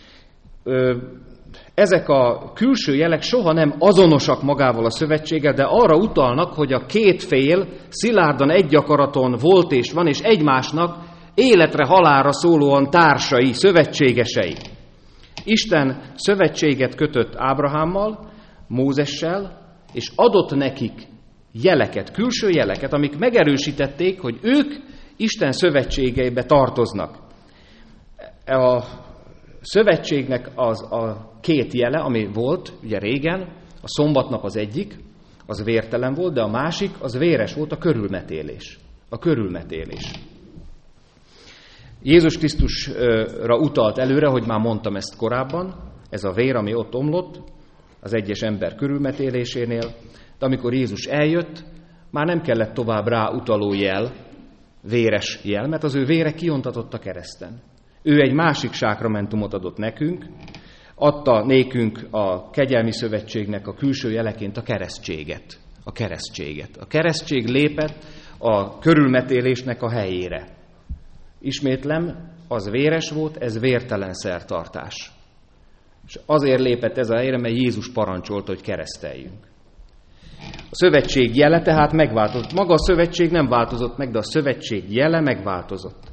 S1: Ezek a külső jelek soha nem azonosak magával a szövetséggel, de arra utalnak, hogy a két fél szilárdan egy akaraton volt és van, és egymásnak életre halálra szólóan társai, szövetségesei. Isten szövetséget kötött Ábrahámmal, Mózessel, és adott nekik jeleket, külső jeleket, amik megerősítették, hogy ők Isten szövetségeibe tartoznak. A szövetségnek az a két jele, ami volt ugye régen, a szombatnap az egyik, az vértelen volt, de a másik, az véres volt, a körülmetélés. A körülmetélés. Jézus Krisztusra utalt előre, hogy már mondtam ezt korábban, ez a vér, ami ott omlott, az egyes ember körülmetélésénél, de amikor Jézus eljött, már nem kellett tovább rá utaló jel, véres jel, mert az ő vére kiontatott a kereszten. Ő egy másik sákramentumot adott nekünk, adta nékünk a kegyelmi szövetségnek a külső jeleként a keresztséget. A keresztséget. A keresztség lépett a körülmetélésnek a helyére. Ismétlem, az véres volt, ez vértelen szertartás. És azért lépett ez a helyre, mert Jézus parancsolta, hogy kereszteljünk. A szövetség jele tehát megváltozott. Maga a szövetség nem változott meg, de a szövetség jele megváltozott.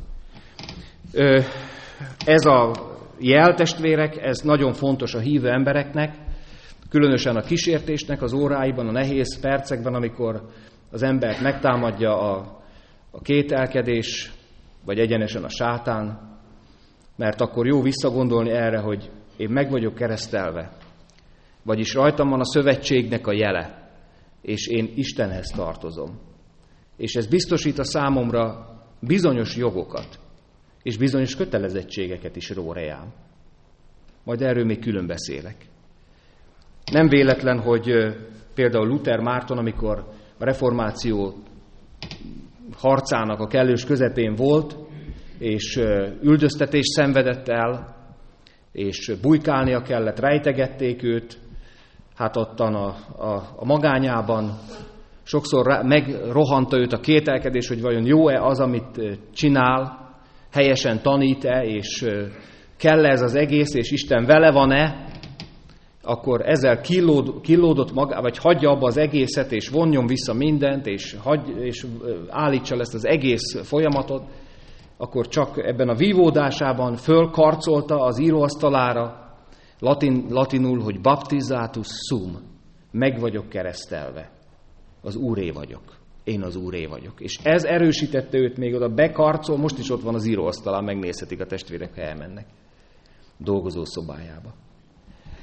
S1: Ez a jel, testvérek, ez nagyon fontos a hívő embereknek, különösen a kísértésnek az óráiban, a nehéz percekben, amikor az embert megtámadja a kételkedés, vagy egyenesen a sátán, mert akkor jó visszagondolni erre, hogy én meg vagyok keresztelve, vagyis rajtam van a szövetségnek a jele, és én Istenhez tartozom. És ez biztosít a számomra bizonyos jogokat, és bizonyos kötelezettségeket is ró rám. Majd erről még külön beszélek. Nem véletlen, hogy például Luther Márton, amikor a reformáció harcának a kellős közepén volt, és üldöztetést szenvedett el, és bujkálnia kellett, rejtegették őt, hát ottan a magányában sokszor megrohanta őt a kételkedés, hogy vajon jó-e az, amit csinál, helyesen tanít-e, és kell-e ez az egész, és Isten vele van-e, akkor ezzel killódott maga, vagy hagyja abba az egészet, és vonjon vissza mindent, és állítsa le ezt az egész folyamatot, akkor csak ebben a vívódásában fölkarcolta az íróasztalára, latinul, hogy baptizatus sum, meg vagyok keresztelve, az Úré vagyok. Én az Úré vagyok. És ez erősítette őt még oda bekarcol, most is ott van az íróasztalán, megnézhetik a testvérek, ha elmennek dolgozószobájába.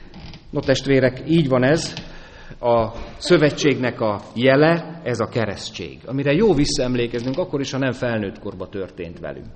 S1: No testvérek, így van ez. A szövetségnek a jele, ez a keresztség, amire jó visszaemlékeznünk, akkor is, ha nem felnőtt korba történt velünk.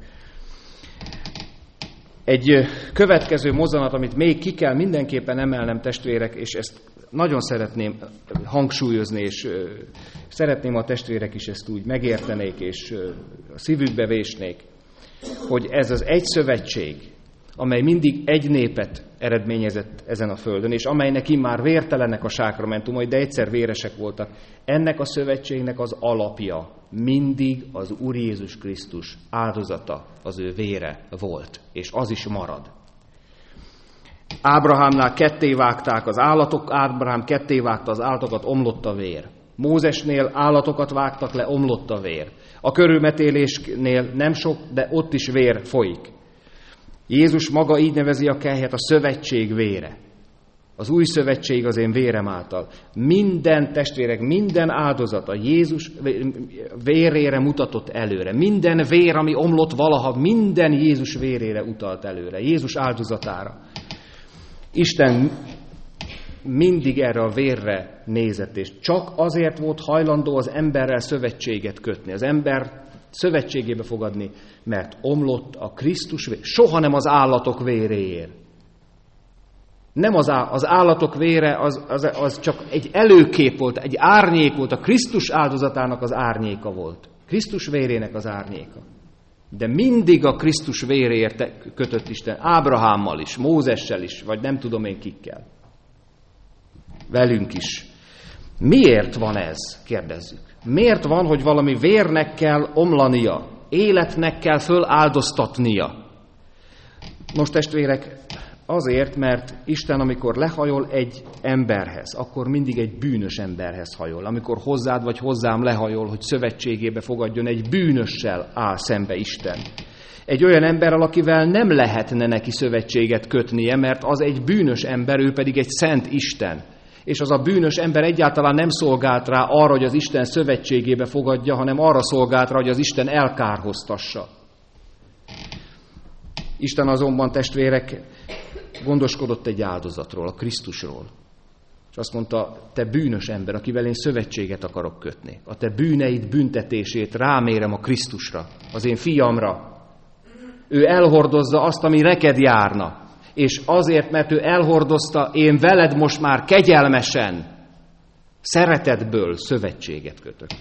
S1: Egy következő mozzanat, amit még ki kell mindenképpen emelnem, testvérek, és ezt nagyon szeretném hangsúlyozni, és szeretném, a testvérek is ezt úgy megértenék, és a szívükbe vésnék, hogy ez az egy szövetség, amely mindig egy népet eredményezett ezen a földön, és amelynek immár vértelenek a sákramentumai, de egyszer véresek voltak. Ennek a szövetségnek az alapja mindig az Úr Jézus Krisztus áldozata, az ő vére volt, és az is marad. Ábrahámnál kettévágták az állatok, Ábrahám kettévágta az állatokat, omlott a vér. Mózesnél állatokat vágtak le, omlott a vér. A körülmetélésnél nem sok, de ott is vér folyik. Jézus maga így nevezi a kelyhet, a szövetség vére. Az új szövetség az én vérem által. Minden testvérek, minden áldozat a Jézus vérére mutatott előre. Minden vér, ami omlott valaha, minden Jézus vérére utalt előre. Jézus áldozatára. Isten mindig erre a vérre nézett, és csak azért volt hajlandó az emberrel szövetséget kötni, az ember szövetségébe fogadni, mert omlott a Krisztus vér. Soha nem az állatok véréért. Nem az állatok vére, az csak egy előkép volt, egy árnyék volt, a Krisztus áldozatának az árnyéka volt. Krisztus vérének az árnyéka. De mindig a Krisztus véréért kötött Isten, Ábrahámmal is, Mózessel is, vagy nem tudom én kikkel. Velünk is. Miért van ez? Kérdezzük. Miért van, hogy valami vérnek kell omlania, életnek kell föláldoztatnia? Most testvérek, azért, mert Isten, amikor lehajol egy emberhez, akkor mindig egy bűnös emberhez hajol. Amikor hozzád vagy hozzám lehajol, hogy szövetségébe fogadjon, egy bűnössel áll szembe Isten. Egy olyan emberrel, akivel nem lehetne neki szövetséget kötnie, mert az egy bűnös ember, ő pedig egy szent Isten. És az a bűnös ember egyáltalán nem szolgált rá arra, hogy az Isten szövetségébe fogadja, hanem arra szolgált rá, hogy az Isten elkárhoztassa. Isten azonban, testvérek, gondoskodott egy áldozatról, a Krisztusról. És azt mondta, te bűnös ember, akivel én szövetséget akarok kötni. A te bűneid büntetését rámérem a Krisztusra, az én fiamra. Ő elhordozza azt, ami neked járna. És azért, mert ő elhordozta, én veled most már kegyelmesen, szeretetből szövetséget kötök.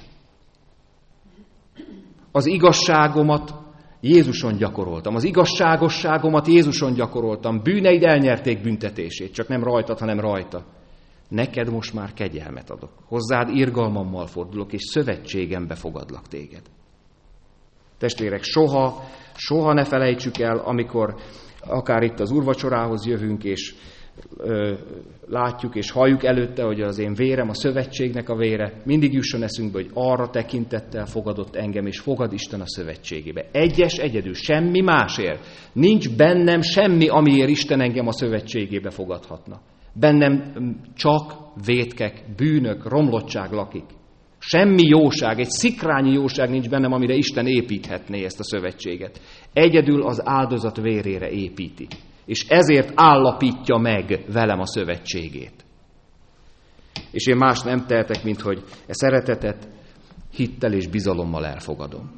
S1: Az igazságomat Jézuson gyakoroltam. Az igazságosságomat Jézuson gyakoroltam. Bűneid elnyerték büntetését, csak nem rajtad, hanem rajta. Neked most már kegyelmet adok. Hozzád irgalmammal fordulok, és szövetségembe fogadlak téged. Testvérek, soha ne felejtsük el, amikor akár itt az úrvacsorához jövünk, és látjuk és halljuk előtte, hogy az én vérem, a szövetségnek a vére, mindig jusson eszünkbe, hogy arra tekintettel fogadott engem, és fogad Isten a szövetségébe. Egyedül, semmi másért. Nincs bennem semmi, amiért Isten engem a szövetségébe fogadhatna. Bennem csak vétkek, bűnök, romlottság lakik. Semmi jóság, egy szikrányi jóság nincs bennem, amire Isten építhetné ezt a szövetséget. Egyedül az áldozat vérére építi. És ezért állapítja meg velem a szövetségét. És én más nem tehetek, mint hogy e szeretetet hittel és bizalommal elfogadom.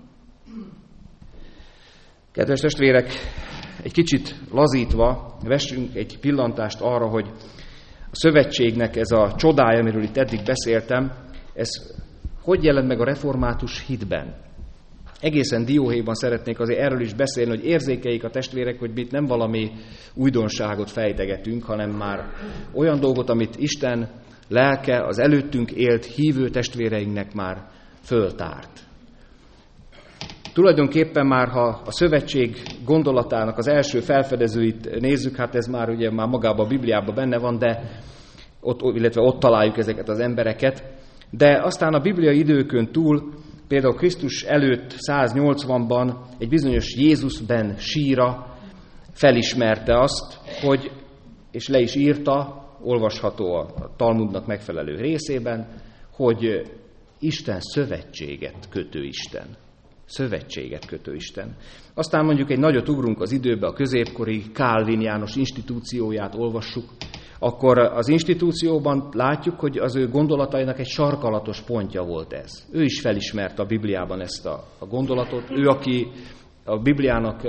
S1: Kedves testvérek, egy kicsit lazítva vessünk egy pillantást arra, hogy a szövetségnek ez a csodája, amiről itt eddig beszéltem, ez hogy jelent meg a református hitben. Egészen dióhéjban szeretnék azért erről is beszélni, hogy érzékeljék a testvérek, hogy itt nem valami újdonságot fejtegetünk, hanem már olyan dolgot, amit Isten lelke az előttünk élt hívő testvéreinknek már föltárt. Tulajdonképpen már, ha a szövetség gondolatának az első felfedezőit nézzük, hát ez már ugye már magában a Bibliában benne van, de ott találjuk ezeket az embereket, de aztán a bibliai időkön túl, például Krisztus előtt 180-ban egy bizonyos Jézus ben Síra felismerte azt, hogy, és le is írta, olvasható a Talmudnak megfelelő részében, hogy Isten szövetséget kötő Isten. Szövetséget kötő Isten. Aztán mondjuk egy nagyot ugrunk az időbe, a középkori Kálvin János institúcióját olvassuk, akkor az institúcióban látjuk, hogy az ő gondolatainak egy sarkalatos pontja volt ez. Ő is felismerte a Bibliában ezt a gondolatot. Ő, aki a Bibliának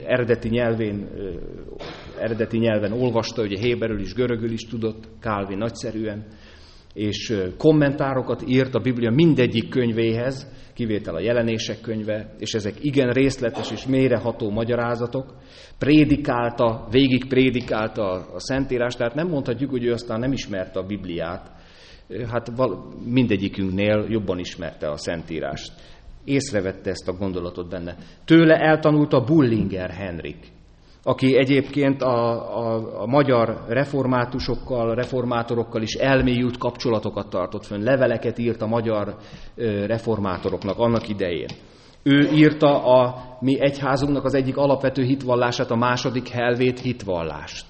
S1: eredeti nyelven olvasta, ugye héberül is, görögül is tudott, Calvin nagyszerűen, és kommentárokat írt a Biblia mindegyik könyvéhez, kivétel a Jelenések könyve, és ezek igen részletes és mélyreható magyarázatok. Végig prédikálta a Szentírást, tehát nem mondhatjuk, hogy ő aztán nem ismerte a Bibliát. Hát mindegyikünknél jobban ismerte a Szentírást. Észrevette ezt a gondolatot benne. Tőle eltanulta Bullinger Henrik, aki egyébként a magyar reformátorokkal is elmélyült kapcsolatokat tartott fönn, leveleket írt a magyar reformátoroknak annak idején. Ő írta a mi egyházunknak az egyik alapvető hitvallását, a második helvét hitvallást.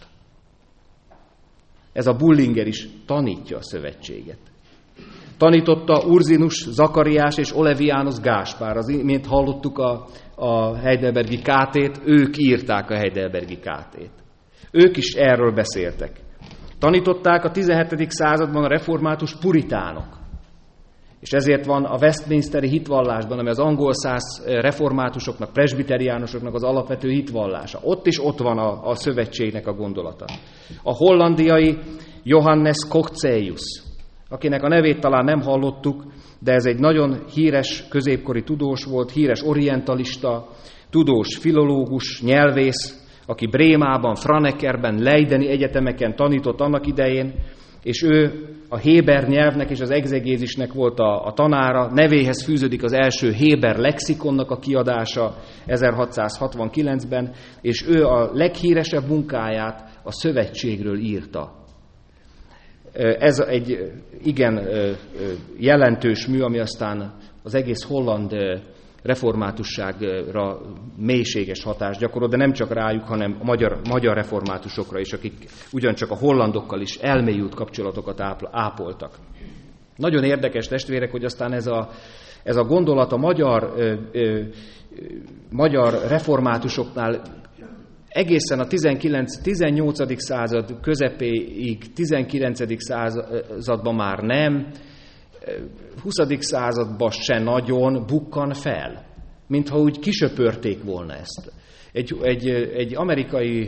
S1: Ez a Bullinger is tanítja a szövetséget. Tanította Urzinus, Zakariás és Olevianus Gáspár. Az imént hallottuk a heidelbergi KT-t, ők írták a heidelbergi KT-t. Ők is erről beszéltek. Tanították a 17. században a református puritánok. És ezért van a Westminsteri hitvallásban, ami az angol száz reformátusoknak, presbiteriánusoknak az alapvető hitvallása. Ott van a szövetségnek a gondolata. A hollandiai Johannes Cocceius, akinek a nevét talán nem hallottuk, de ez egy nagyon híres középkori tudós volt, híres orientalista, tudós filológus, nyelvész, aki Brémában, Franekerben, Leideni egyetemeken tanított annak idején, és ő a héber nyelvnek és az egzegézisnek volt a tanára, nevéhez fűződik az első héber lexikonnak a kiadása 1669-ben, és ő a leghíresebb munkáját a szövetségről írta. Ez egy igen jelentős mű, ami aztán az egész holland reformátusságra mélységes hatást gyakorolt, de nem csak rájuk, hanem a magyar reformátusokra is, akik ugyancsak a hollandokkal is elmélyült kapcsolatokat ápoltak. Nagyon érdekes, testvérek, hogy aztán ez a gondolat a magyar reformátusoknál egészen a 18. század közepéig, 19. században már nem, 20. században se nagyon bukkan fel, mintha úgy kisöpörték volna ezt. Egy amerikai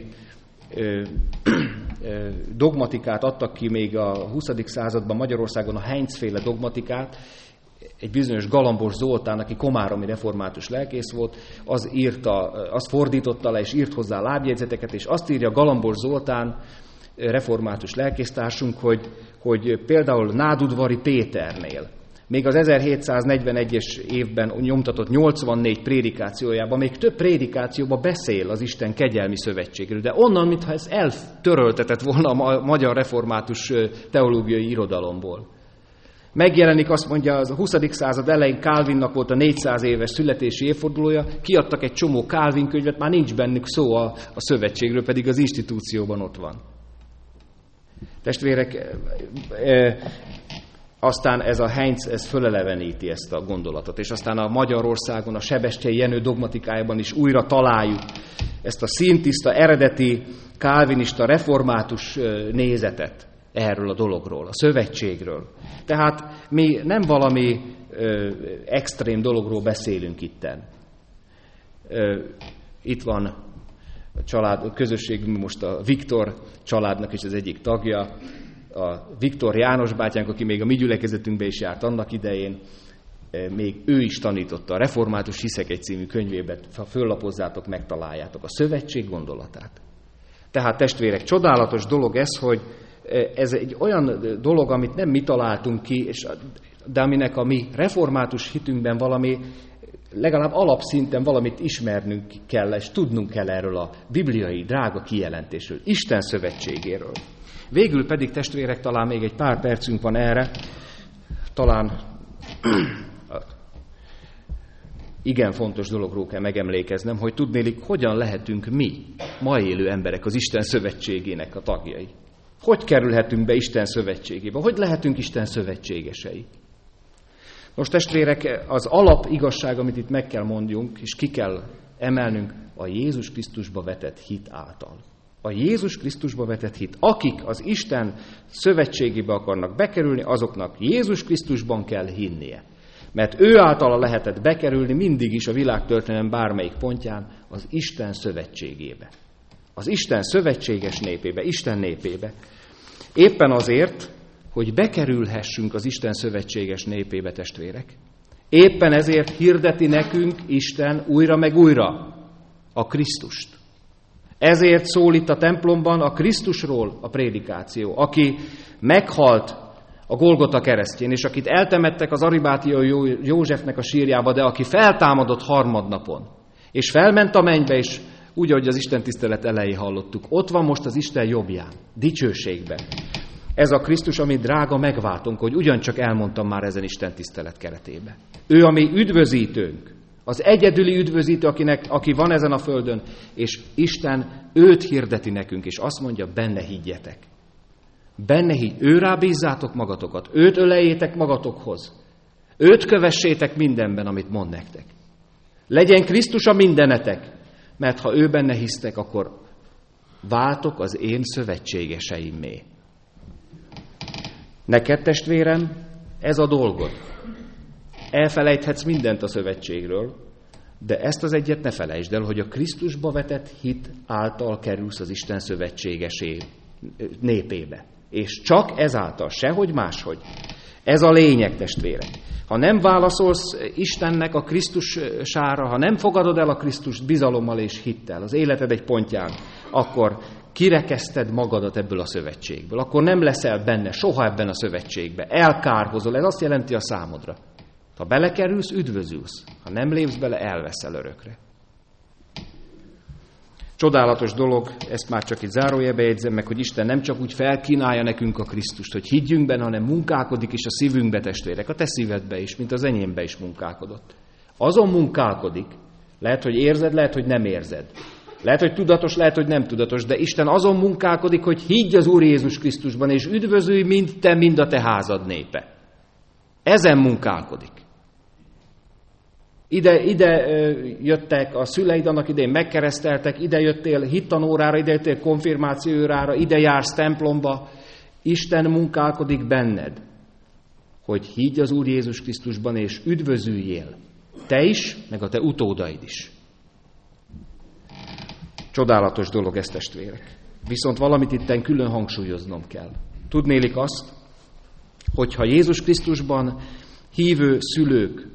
S1: dogmatikát adtak ki még a 20. században Magyarországon, a Heinz-féle dogmatikát, egy bizonyos Galambos Zoltán, aki komáromi református lelkész volt, az fordította le és írt hozzá lábjegyzeteket, és azt írja Galambos Zoltán, református lelkésztársunk, hogy például Nádudvari Péternél, még az 1741-es évben nyomtatott 84 prédikációjában, még több prédikációban beszél az Isten kegyelmi szövetségről, de onnan, mintha ez eltöröltetett volna a magyar református teológiai irodalomból. Megjelenik, azt mondja, az a 20. század elején Calvinnak volt a 400 éves születési évfordulója, kiadtak egy csomó Calvin könyvet, már nincs bennük szó a szövetségről, pedig az institúcióban ott van. Testvérek, aztán ez a Heinz, ez föleleveníti ezt a gondolatot, és aztán a Magyarországon, a Sebestyei Jenő dogmatikájában is újra találjuk ezt a színtiszta, eredeti, kálvinista, református nézetet erről a dologról, a szövetségről. Tehát mi nem valami extrém dologról beszélünk itten. Itt van a család, a közösségünk most a Viktor családnak is az egyik tagja, a Viktor János bátyánk, aki még a mi gyülekezetünkbe is járt annak idején, még ő is tanította a Református Hiszek egy című könyvében, ha föllapozzátok, megtaláljátok a szövetség gondolatát. Tehát testvérek, csodálatos dolog ez, hogy ez egy olyan dolog, amit nem mi találtunk ki, de aminek a mi református hitünkben valami, legalább alapszinten valamit ismernünk kell, és tudnunk kell erről a bibliai drága kijelentésről, Isten szövetségéről. Végül pedig, testvérek, talán még egy pár percünk van erre, talán igen fontos dologról kell megemlékeznem, hogy tudnélik, hogyan lehetünk mi, ma élő emberek, az Isten szövetségének a tagjai. Hogy kerülhetünk be Isten szövetségébe? Hogy lehetünk Isten szövetségesei? Most testvérek, az alap igazság, amit itt meg kell mondjunk, és ki kell emelnünk, a Jézus Krisztusba vetett hit által. A Jézus Krisztusba vetett hit. Akik az Isten szövetségébe akarnak bekerülni, azoknak Jézus Krisztusban kell hinnie. Mert ő általa lehetett bekerülni mindig is a világtörténelem bármelyik pontján az Isten szövetségébe. Az Isten szövetséges népébe, Isten népébe. Éppen azért, hogy bekerülhessünk az Isten szövetséges népébe, testvérek. Éppen ezért hirdeti nekünk Isten újra meg újra a Krisztust. Ezért szól itt a templomban a Krisztusról a prédikáció, aki meghalt a Golgota keresztjén, és akit eltemettek az Aribátiai Józsefnek a sírjába, de aki feltámadott harmadnapon, és felment a mennybe, és úgy, ahogy az Isten tisztelet elején hallottuk, ott van most az Isten jobbján, dicsőségben. Ez a Krisztus, ami drága megváltunk, hogy ugyancsak elmondtam már ezen Isten tisztelet keretében. Ő a mi üdvözítőnk, az egyedüli üdvözítő, aki van ezen a földön, és Isten őt hirdeti nekünk, és azt mondja, benne higgyetek. Őrá bízzátok magatokat, őt öleljétek magatokhoz, őt kövessétek mindenben, amit mond nektek. Legyen Krisztus a mindenetek, mert ha ő benne hisztek, akkor váltok az én szövetségeseimmé. Neked, testvérem, ez a dolgod. Elfelejthetsz mindent a szövetségről, de ezt az egyet ne felejtsd el, hogy a Krisztusba vetett hit által kerülsz az Isten szövetségesé népébe. És csak ezáltal, sehogy máshogy. Ez a lényeg, testvérek. Ha nem válaszolsz Istennek a Krisztusára, ha nem fogadod el a Krisztust bizalommal és hittel az életed egy pontján, akkor kirekeszted magadat ebből a szövetségből. Akkor nem leszel benne, soha ebben a szövetségbe. Elkárhozol, ez azt jelenti a számodra. Ha belekerülsz, üdvözülsz. Ha nem lépsz bele, elveszel örökre. Csodálatos dolog, ezt már csak itt zárójelbe jegyzem meg, hogy Isten nem csak úgy felkínálja nekünk a Krisztust, hogy higgyünk benne, hanem munkálkodik is a szívünkbe, testvérek, a te szívedbe is, mint az enyémbe is munkálkodott. Azon munkálkodik, lehet, hogy érzed, lehet, hogy nem érzed. Lehet, hogy tudatos, lehet, hogy nem tudatos, de Isten azon munkálkodik, hogy higgy az Úr Jézus Krisztusban, és üdvözülj mind te, mind a te házad népe. Ezen munkálkodik. Ide jöttek a szüleid, annak idején megkereszteltek, ide jöttél hittanórára, ide jöttél konfirmációrára, ide jársz templomba. Isten munkálkodik benned, hogy higgy az Úr Jézus Krisztusban, és üdvözüljél. Te is, meg a te utódaid is. Csodálatos dolog ez, testvérek. Viszont valamit itten külön hangsúlyoznom kell. Tudnélik azt, hogyha Jézus Krisztusban hívő szülők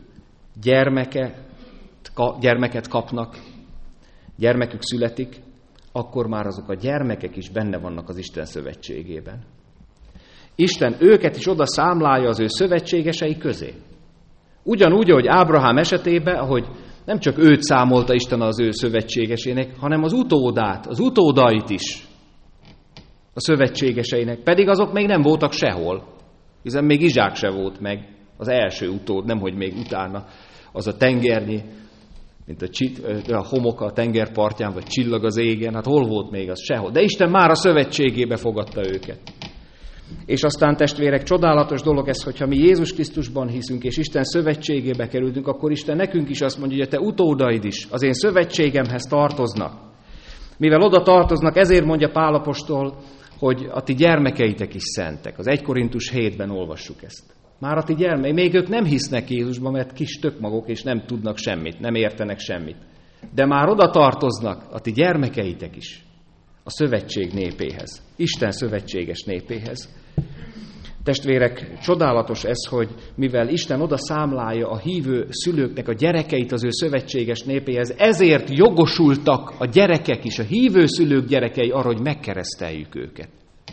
S1: gyermeket kapnak, gyermekük születik, akkor már azok a gyermekek is benne vannak az Isten szövetségében. Isten őket is oda számlálja az ő szövetségesei közé. Ugyanúgy, ahogy Ábrahám esetében, ahogy nem csak őt számolta Isten az ő szövetségesének, hanem az utódát, az utódait is a szövetségeseinek. Pedig azok még nem voltak sehol, hiszen még Izsák se volt meg, az első utód, nemhogy még utána. Az a tengernyi, mint a homok a tengerpartján, vagy csillag az égen, hát hol volt még az? Sehol. De Isten már a szövetségébe fogadta őket. És aztán, testvérek, csodálatos dolog ez, hogyha mi Jézus Krisztusban hiszünk, és Isten szövetségébe kerültünk, akkor Isten nekünk is azt mondja, hogy a te utódaid is az én szövetségemhez tartoznak. Mivel oda tartoznak, ezért mondja Pál apostol, hogy a ti gyermekeitek is szentek. Az 1 Korintus 7-ben olvassuk ezt. Már a ti gyermekei, még ők nem hisznek Jézusban, mert kis tökmagok, és nem tudnak semmit, nem értenek semmit. De már oda tartoznak a ti gyermekeitek is a szövetség népéhez, Isten szövetséges népéhez. Testvérek, csodálatos ez, hogy mivel Isten oda számlálja a hívő szülőknek a gyerekeit az ő szövetséges népéhez, ezért jogosultak a gyerekek is, a hívő szülők gyerekei arra, hogy megkereszteljük őket.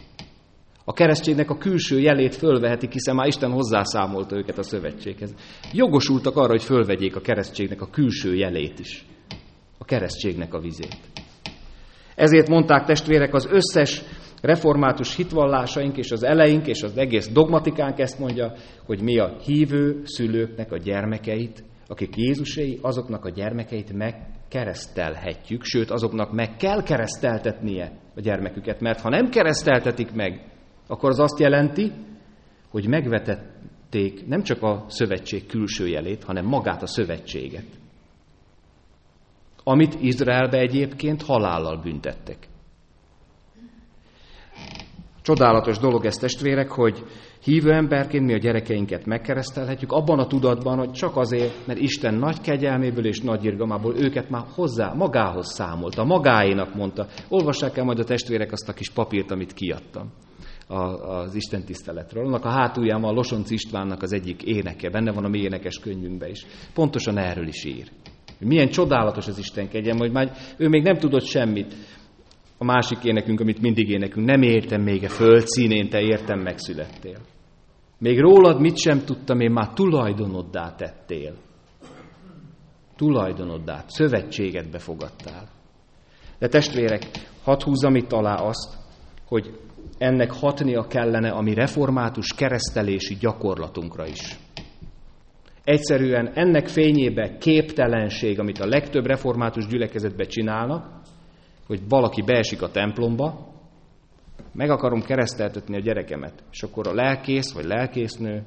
S1: A keresztségnek a külső jelét fölvehetik, hiszen már Isten hozzászámolta őket a szövetséghez. Jogosultak arra, hogy fölvegyék a keresztségnek a külső jelét is, a keresztségnek a vizét. Ezért mondták, testvérek, az összes református hitvallásaink és az eleink és az egész dogmatikánk ezt mondja, hogy mi a hívő szülőknek a gyermekeit, akik Jézusé, azoknak a gyermekeit megkeresztelhetjük, sőt, azoknak meg kell kereszteltetnie a gyermeküket, mert ha nem kereszteltetik meg, akkor az azt jelenti, hogy megvetették nem csak a szövetség külső jelét, hanem magát a szövetséget, amit Izraelbe egyébként halállal büntettek. Csodálatos dolog ez, testvérek, hogy hívő emberként mi a gyerekeinket megkeresztelhetjük, abban a tudatban, hogy csak azért, mert Isten nagy kegyelméből és nagy irgalmából őket már magához számolta, magáénak mondta. Olvassák el majd a testvérek azt a kis papírt, amit kiadtam az Isten tiszteletről. Annak a hátulján van Losonc Istvánnak az egyik éneke, benne van a mi énekes könyvünkben is. Pontosan erről is ír. Milyen csodálatos az Isten kegyelme, hogy már ő még nem tudott semmit. A másik énekünk, amit mindig énekünk, nem értem még a föld színén, te értem megszülettél. Még rólad mit sem tudtam, én már tulajdonoddá tettél. Tulajdonoddá, szövetséget befogadtál. De testvérek, hadd húzzam itt alá azt, hogy ennek hatnia kellene a mi református keresztelési gyakorlatunkra is. Egyszerűen ennek fényében képtelenség, amit a legtöbb református gyülekezetben csinálnak, hogy valaki beesik a templomba, meg akarom kereszteltetni a gyerekemet, és akkor a lelkész vagy lelkésznő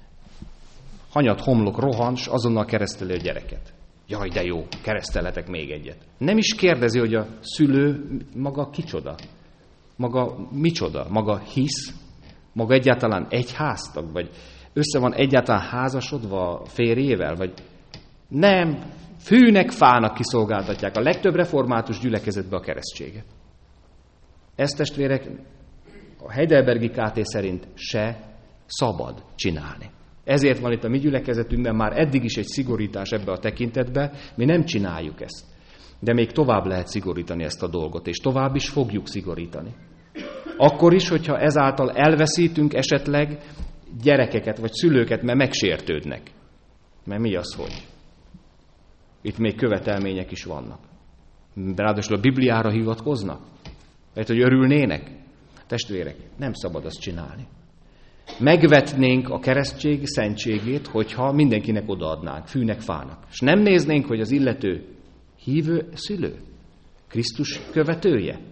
S1: hanyat homlok rohan, és azonnal kereszteli a gyereket. Jaj, de jó, keresztelhetek még egyet. Nem is kérdezi, hogy a szülő maga kicsoda, maga micsoda, maga hisz, maga egyáltalán egy háztag, vagy össze van egyáltalán házasodva a férjével, vagy nem, fűnek, fának kiszolgáltatják a legtöbb református gyülekezetbe a keresztséget. Ezt, testvérek, a Heidelbergi KT szerint se szabad csinálni. Ezért van itt a mi gyülekezetünkben már eddig is egy szigorítás ebbe a tekintetbe, mi nem csináljuk ezt. De még tovább lehet szigorítani ezt a dolgot, és tovább is fogjuk szigorítani. Akkor is, hogyha ezáltal elveszítünk esetleg gyerekeket vagy szülőket, mert megsértődnek. Mert mi az, hogy? Itt még követelmények is vannak. De ráadásul a Bibliára hivatkoznak. Lehet, hogy örülnének. Testvérek, nem szabad azt csinálni. Megvetnénk a keresztség szentségét, hogyha mindenkinek odaadnánk, fűnek, fának. És nem néznénk, hogy az illető hívő szülő, Krisztus követője.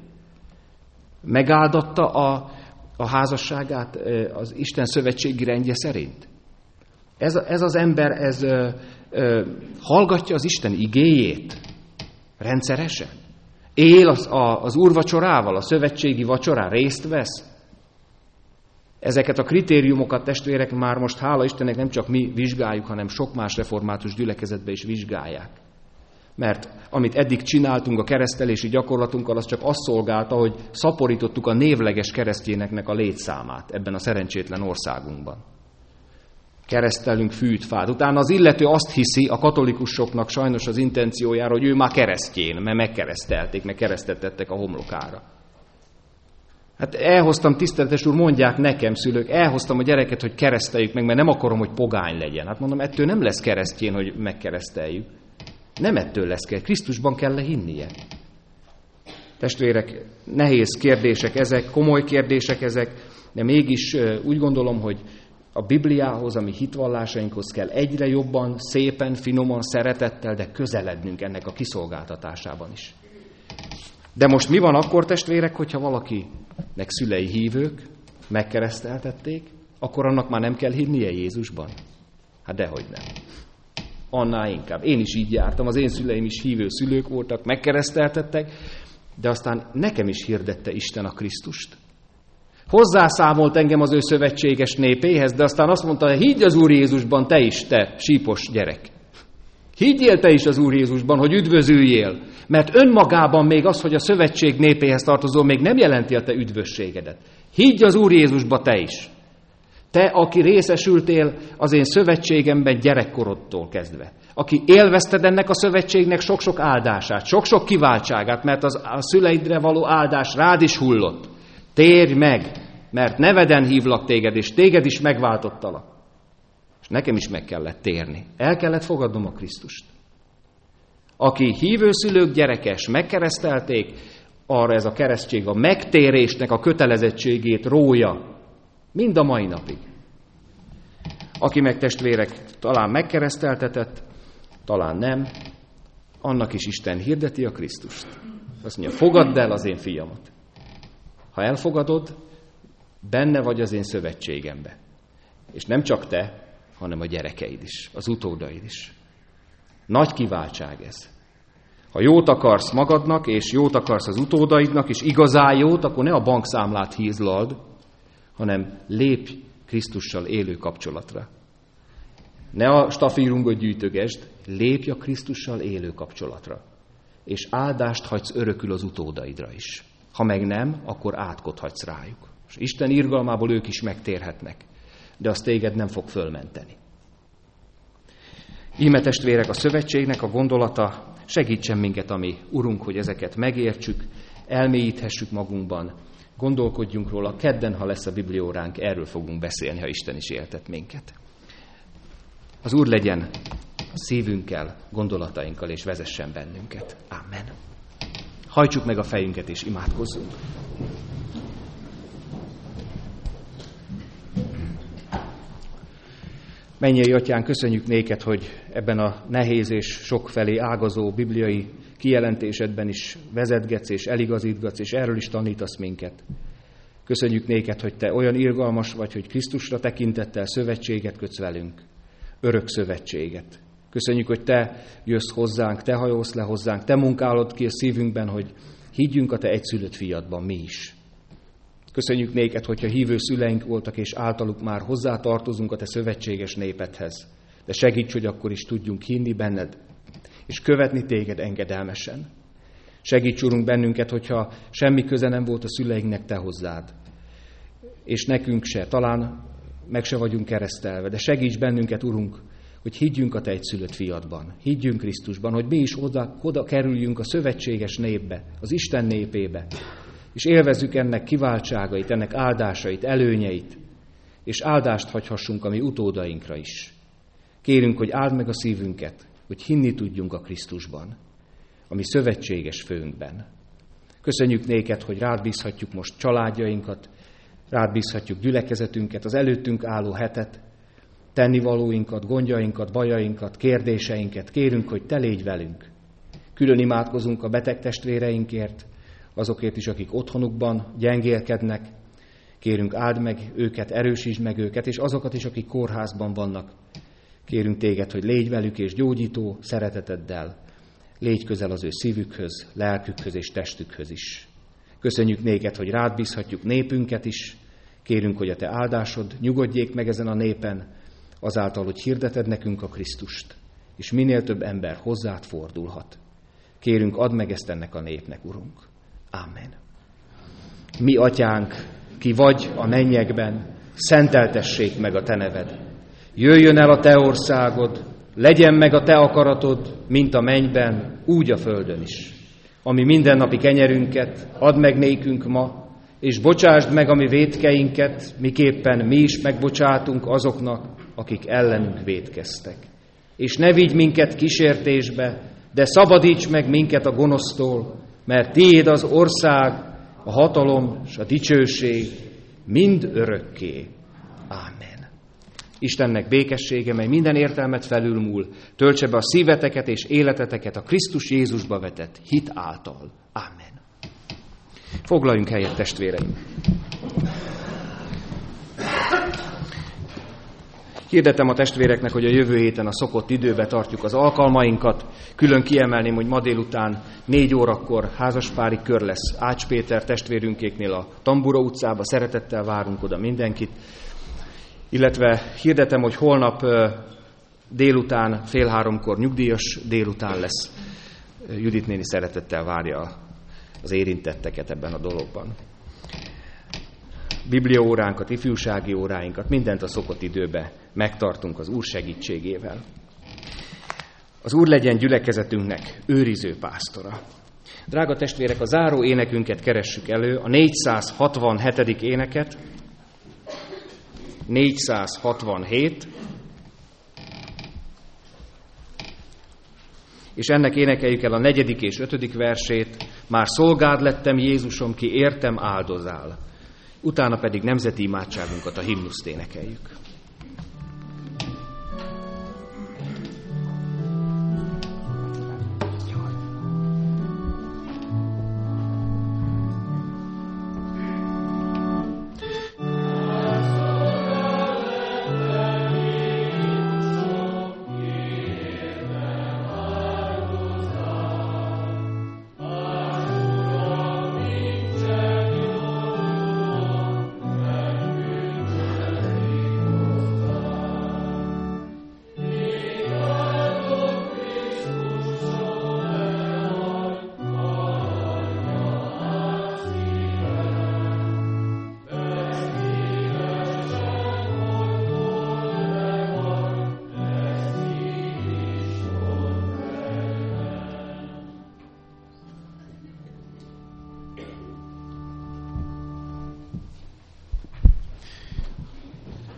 S1: Megáldatta a házasságát az Isten szövetségi rendje szerint. Ez az ember, hallgatja az Isten igéjét rendszeresen. Él az úrvacsorával, a szövetségi vacsorán részt vesz. Ezeket a kritériumokat, testvérek, már most hála Istennek nem csak mi vizsgáljuk, hanem sok más református gyülekezetben is vizsgálják. Mert amit eddig csináltunk a keresztelési gyakorlatunkkal, az csak azt szolgálta, hogy szaporítottuk a névleges keresztényeknek a létszámát ebben a szerencsétlen országunkban. Keresztelünk fűt, fát. Utána az illető azt hiszi a katolikusoknak sajnos az intenciójára, hogy ő már keresztjén, mert megkeresztelték, meg keresztet tettek a homlokára. Hát elhoztam, tiszteletes úr, mondják nekem, szülők, elhoztam a gyereket, hogy kereszteljük meg, mert nem akarom, hogy pogány legyen. Hát mondom, ettől nem lesz keresztjén, hogy megkereszteljük. Nem ettől lesz kell, Krisztusban kell hinnie. Testvérek, nehéz kérdések ezek, komoly kérdések ezek, de mégis úgy gondolom, hogy a Bibliához, a mi hitvallásainkhoz kell egyre jobban, szépen, finoman, szeretettel, de közelednünk ennek a kiszolgáltatásában is. De most mi van akkor, testvérek, hogyha valakinek szülei hívők, megkereszteltették, akkor annak már nem kell hinnie Jézusban? Hát dehogy nem. Annál inkább. Én is így jártam, az én szüleim is hívő szülők voltak, megkereszteltettek, de aztán nekem is hirdette Isten a Krisztust. Hozzászámolt engem az ő szövetséges népéhez, de aztán azt mondta, hogy higgy az Úr Jézusban, te is, te sípos gyerek. Higgyél te is az Úr Jézusban, hogy üdvözüljél, mert önmagában még az, hogy a szövetség népéhez tartozol, még nem jelenti a te üdvösségedet. Higgy az Úr Jézusba te is. Te, aki részesültél az én szövetségemben gyerekkorodtól kezdve. Aki élvezted ennek a szövetségnek sok-sok áldását, sok-sok kiváltságát, mert a szüleidre való áldás rád is hullott. Térj meg, mert neveden hívlak téged, és téged is megváltottalak. És nekem is meg kellett térni. El kellett fogadnom a Krisztust. Aki hívőszülők gyerekes, megkeresztelték, arra ez a keresztség a megtérésnek a kötelezettségét rója. Mind a mai napig. Aki meg, testvérek, talán megkereszteltetett, talán nem, annak is Isten hirdeti a Krisztust. Azt mondja, fogadd el az én fiamat. Ha elfogadod, benne vagy az én szövetségembe. És nem csak te, hanem a gyerekeid is, az utódaid is. Nagy kiváltság ez. Ha jót akarsz magadnak, és jót akarsz az utódaidnak, és igazán jót, akkor ne a bankszámlát hízlald, hanem lépj Krisztussal élő kapcsolatra. Ne a stafírungot gyűjtögesd, lépj a Krisztussal élő kapcsolatra. És áldást hagysz örökül az utódaidra is. Ha meg nem, akkor átkot hagysz rájuk. És Isten irgalmából ők is megtérhetnek, de azt téged nem fog fölmenteni. Íme testvérek, a szövetségnek a gondolata segítsen minket, ami Urunk, hogy ezeket megértsük, elmélyíthessük magunkban, gondolkodjunk róla. Kedden, ha lesz a biblióránk, erről fogunk beszélni, ha Isten is éltet minket. Az Úr legyen a szívünkkel, gondolatainkkal, és vezessen bennünket. Amen. Hajtsuk meg a fejünket, és imádkozzunk. Mennyei Atyán, köszönjük néked, hogy ebben a nehéz és sokfelé ágazó bibliai kijelentésedben is vezetgetsz és eligazítgatsz, és erről is tanítasz minket. Köszönjük néked, hogy te olyan irgalmas vagy, hogy Krisztusra tekintettel szövetséget kötsz velünk, örök szövetséget. Köszönjük, hogy te jössz hozzánk, te hajolsz le hozzánk, te munkálod ki a szívünkben, hogy higgyünk a te egyszülött fiadban mi is. Köszönjük néked, hogyha hívő szüleink voltak, és általuk már hozzátartozunk a te szövetséges népedhez. De segíts, hogy akkor is tudjunk hinni benned, és követni téged engedelmesen. Segíts, Urunk, bennünket, hogyha semmi köze nem volt a szüleinknek te hozzád. És nekünk se, talán meg se vagyunk keresztelve, de segíts bennünket, Urunk, hogy higgyünk a te egyszülött fiadban, higgyünk Krisztusban, hogy mi is oda kerüljünk a szövetséges népbe, az Isten népébe, és élvezzük ennek kiváltságait, ennek áldásait, előnyeit, és áldást hagyhassunk a mi utódainkra is. Kérünk, hogy áld meg a szívünket, hogy hinni tudjunk a Krisztusban, a mi szövetséges főnkben. Köszönjük néked, hogy rád bízhatjuk most családjainkat, rád bízhatjuk gyülekezetünket, az előttünk álló hetet, tennivalóinkat, gondjainkat, bajainkat, kérdéseinket. Kérünk, hogy te légy velünk. Külön imádkozunk a beteg testvéreinkért, azokért is, akik otthonukban gyengélkednek. Kérünk, áld meg őket, erősítsd meg őket, és azokat is, akik kórházban vannak. Kérünk téged, hogy légy velük, és gyógyító szereteteddel légy közel az ő szívükhöz, lelkükhöz és testükhöz is. Köszönjük néked, hogy rád bízhatjuk népünket is. Kérünk, hogy a te áldásod nyugodjék meg ezen a népen, azáltal, hogy hirdeted nekünk a Krisztust, és minél több ember hozzád fordulhat. Kérünk, add meg ezt ennek a népnek, Urunk. Amen. Mi atyánk, ki vagy a mennyekben, szenteltessék meg a te neved. Jöjjön el a te országod, legyen meg a te akaratod, mint a mennyben, úgy a földön is. Ami mindennapi kenyerünket add meg nékünk ma, és bocsásd meg a mi vétkeinket, miképpen mi is megbocsátunk azoknak, akik ellenünk vétkeztek. És ne vigy minket kísértésbe, de szabadíts meg minket a gonosztól, mert tiéd az ország, a hatalom és a dicsőség mind örökké. Ámen. Istennek békessége, mely minden értelmet felülmúl, töltse be a szíveteket és életeteket a Krisztus Jézusba vetett hit által. Ámen. Foglaljunk helyet, testvéreim! Hirdetem a testvéreknek, hogy a jövő héten a szokott időbe tartjuk az alkalmainkat. Külön kiemelném, hogy ma délután 4 órakor házaspári kör lesz Ács Péter testvérünkéknél a Tambura utcába. Szeretettel várunk oda mindenkit. Illetve hirdetem, hogy holnap délután, 14:30 nyugdíjas délután lesz. Judit néni szeretettel várja az érintetteket ebben a dologban. Bibliaóránkat, ifjúsági óráinkat, mindent a szokott időbe megtartunk az Úr segítségével. Az Úr legyen gyülekezetünknek őriző pásztora. Drága testvérek, a záró énekünket keressük elő, a 467. éneket, 467, és ennek énekeljük el a 4. és 5. versét, már szolgád lettem Jézusom, ki értem áldozál. Utána pedig nemzeti imádságunkat, a himnuszt énekeljük.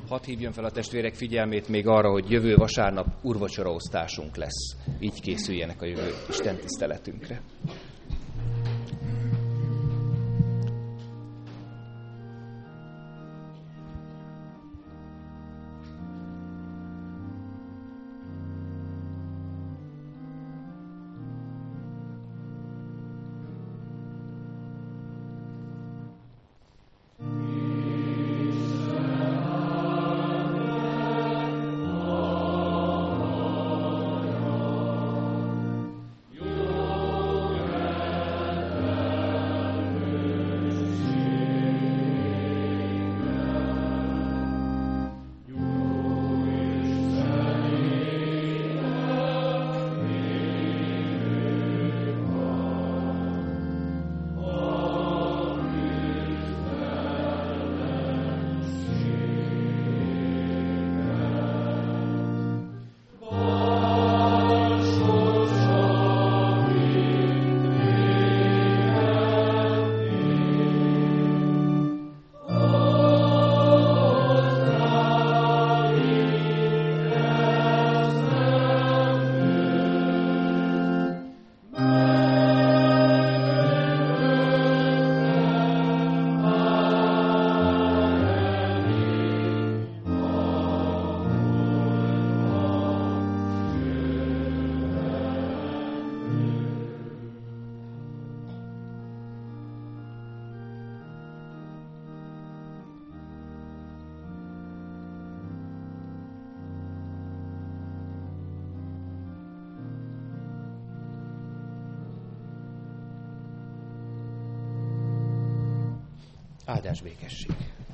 S1: hadd hívjam fel a testvérek figyelmét még arra, hogy jövő vasárnap úrvacsoraosztásunk lesz. Így készüljenek a jövő Isten tiszteletünkre. Áldás békesség!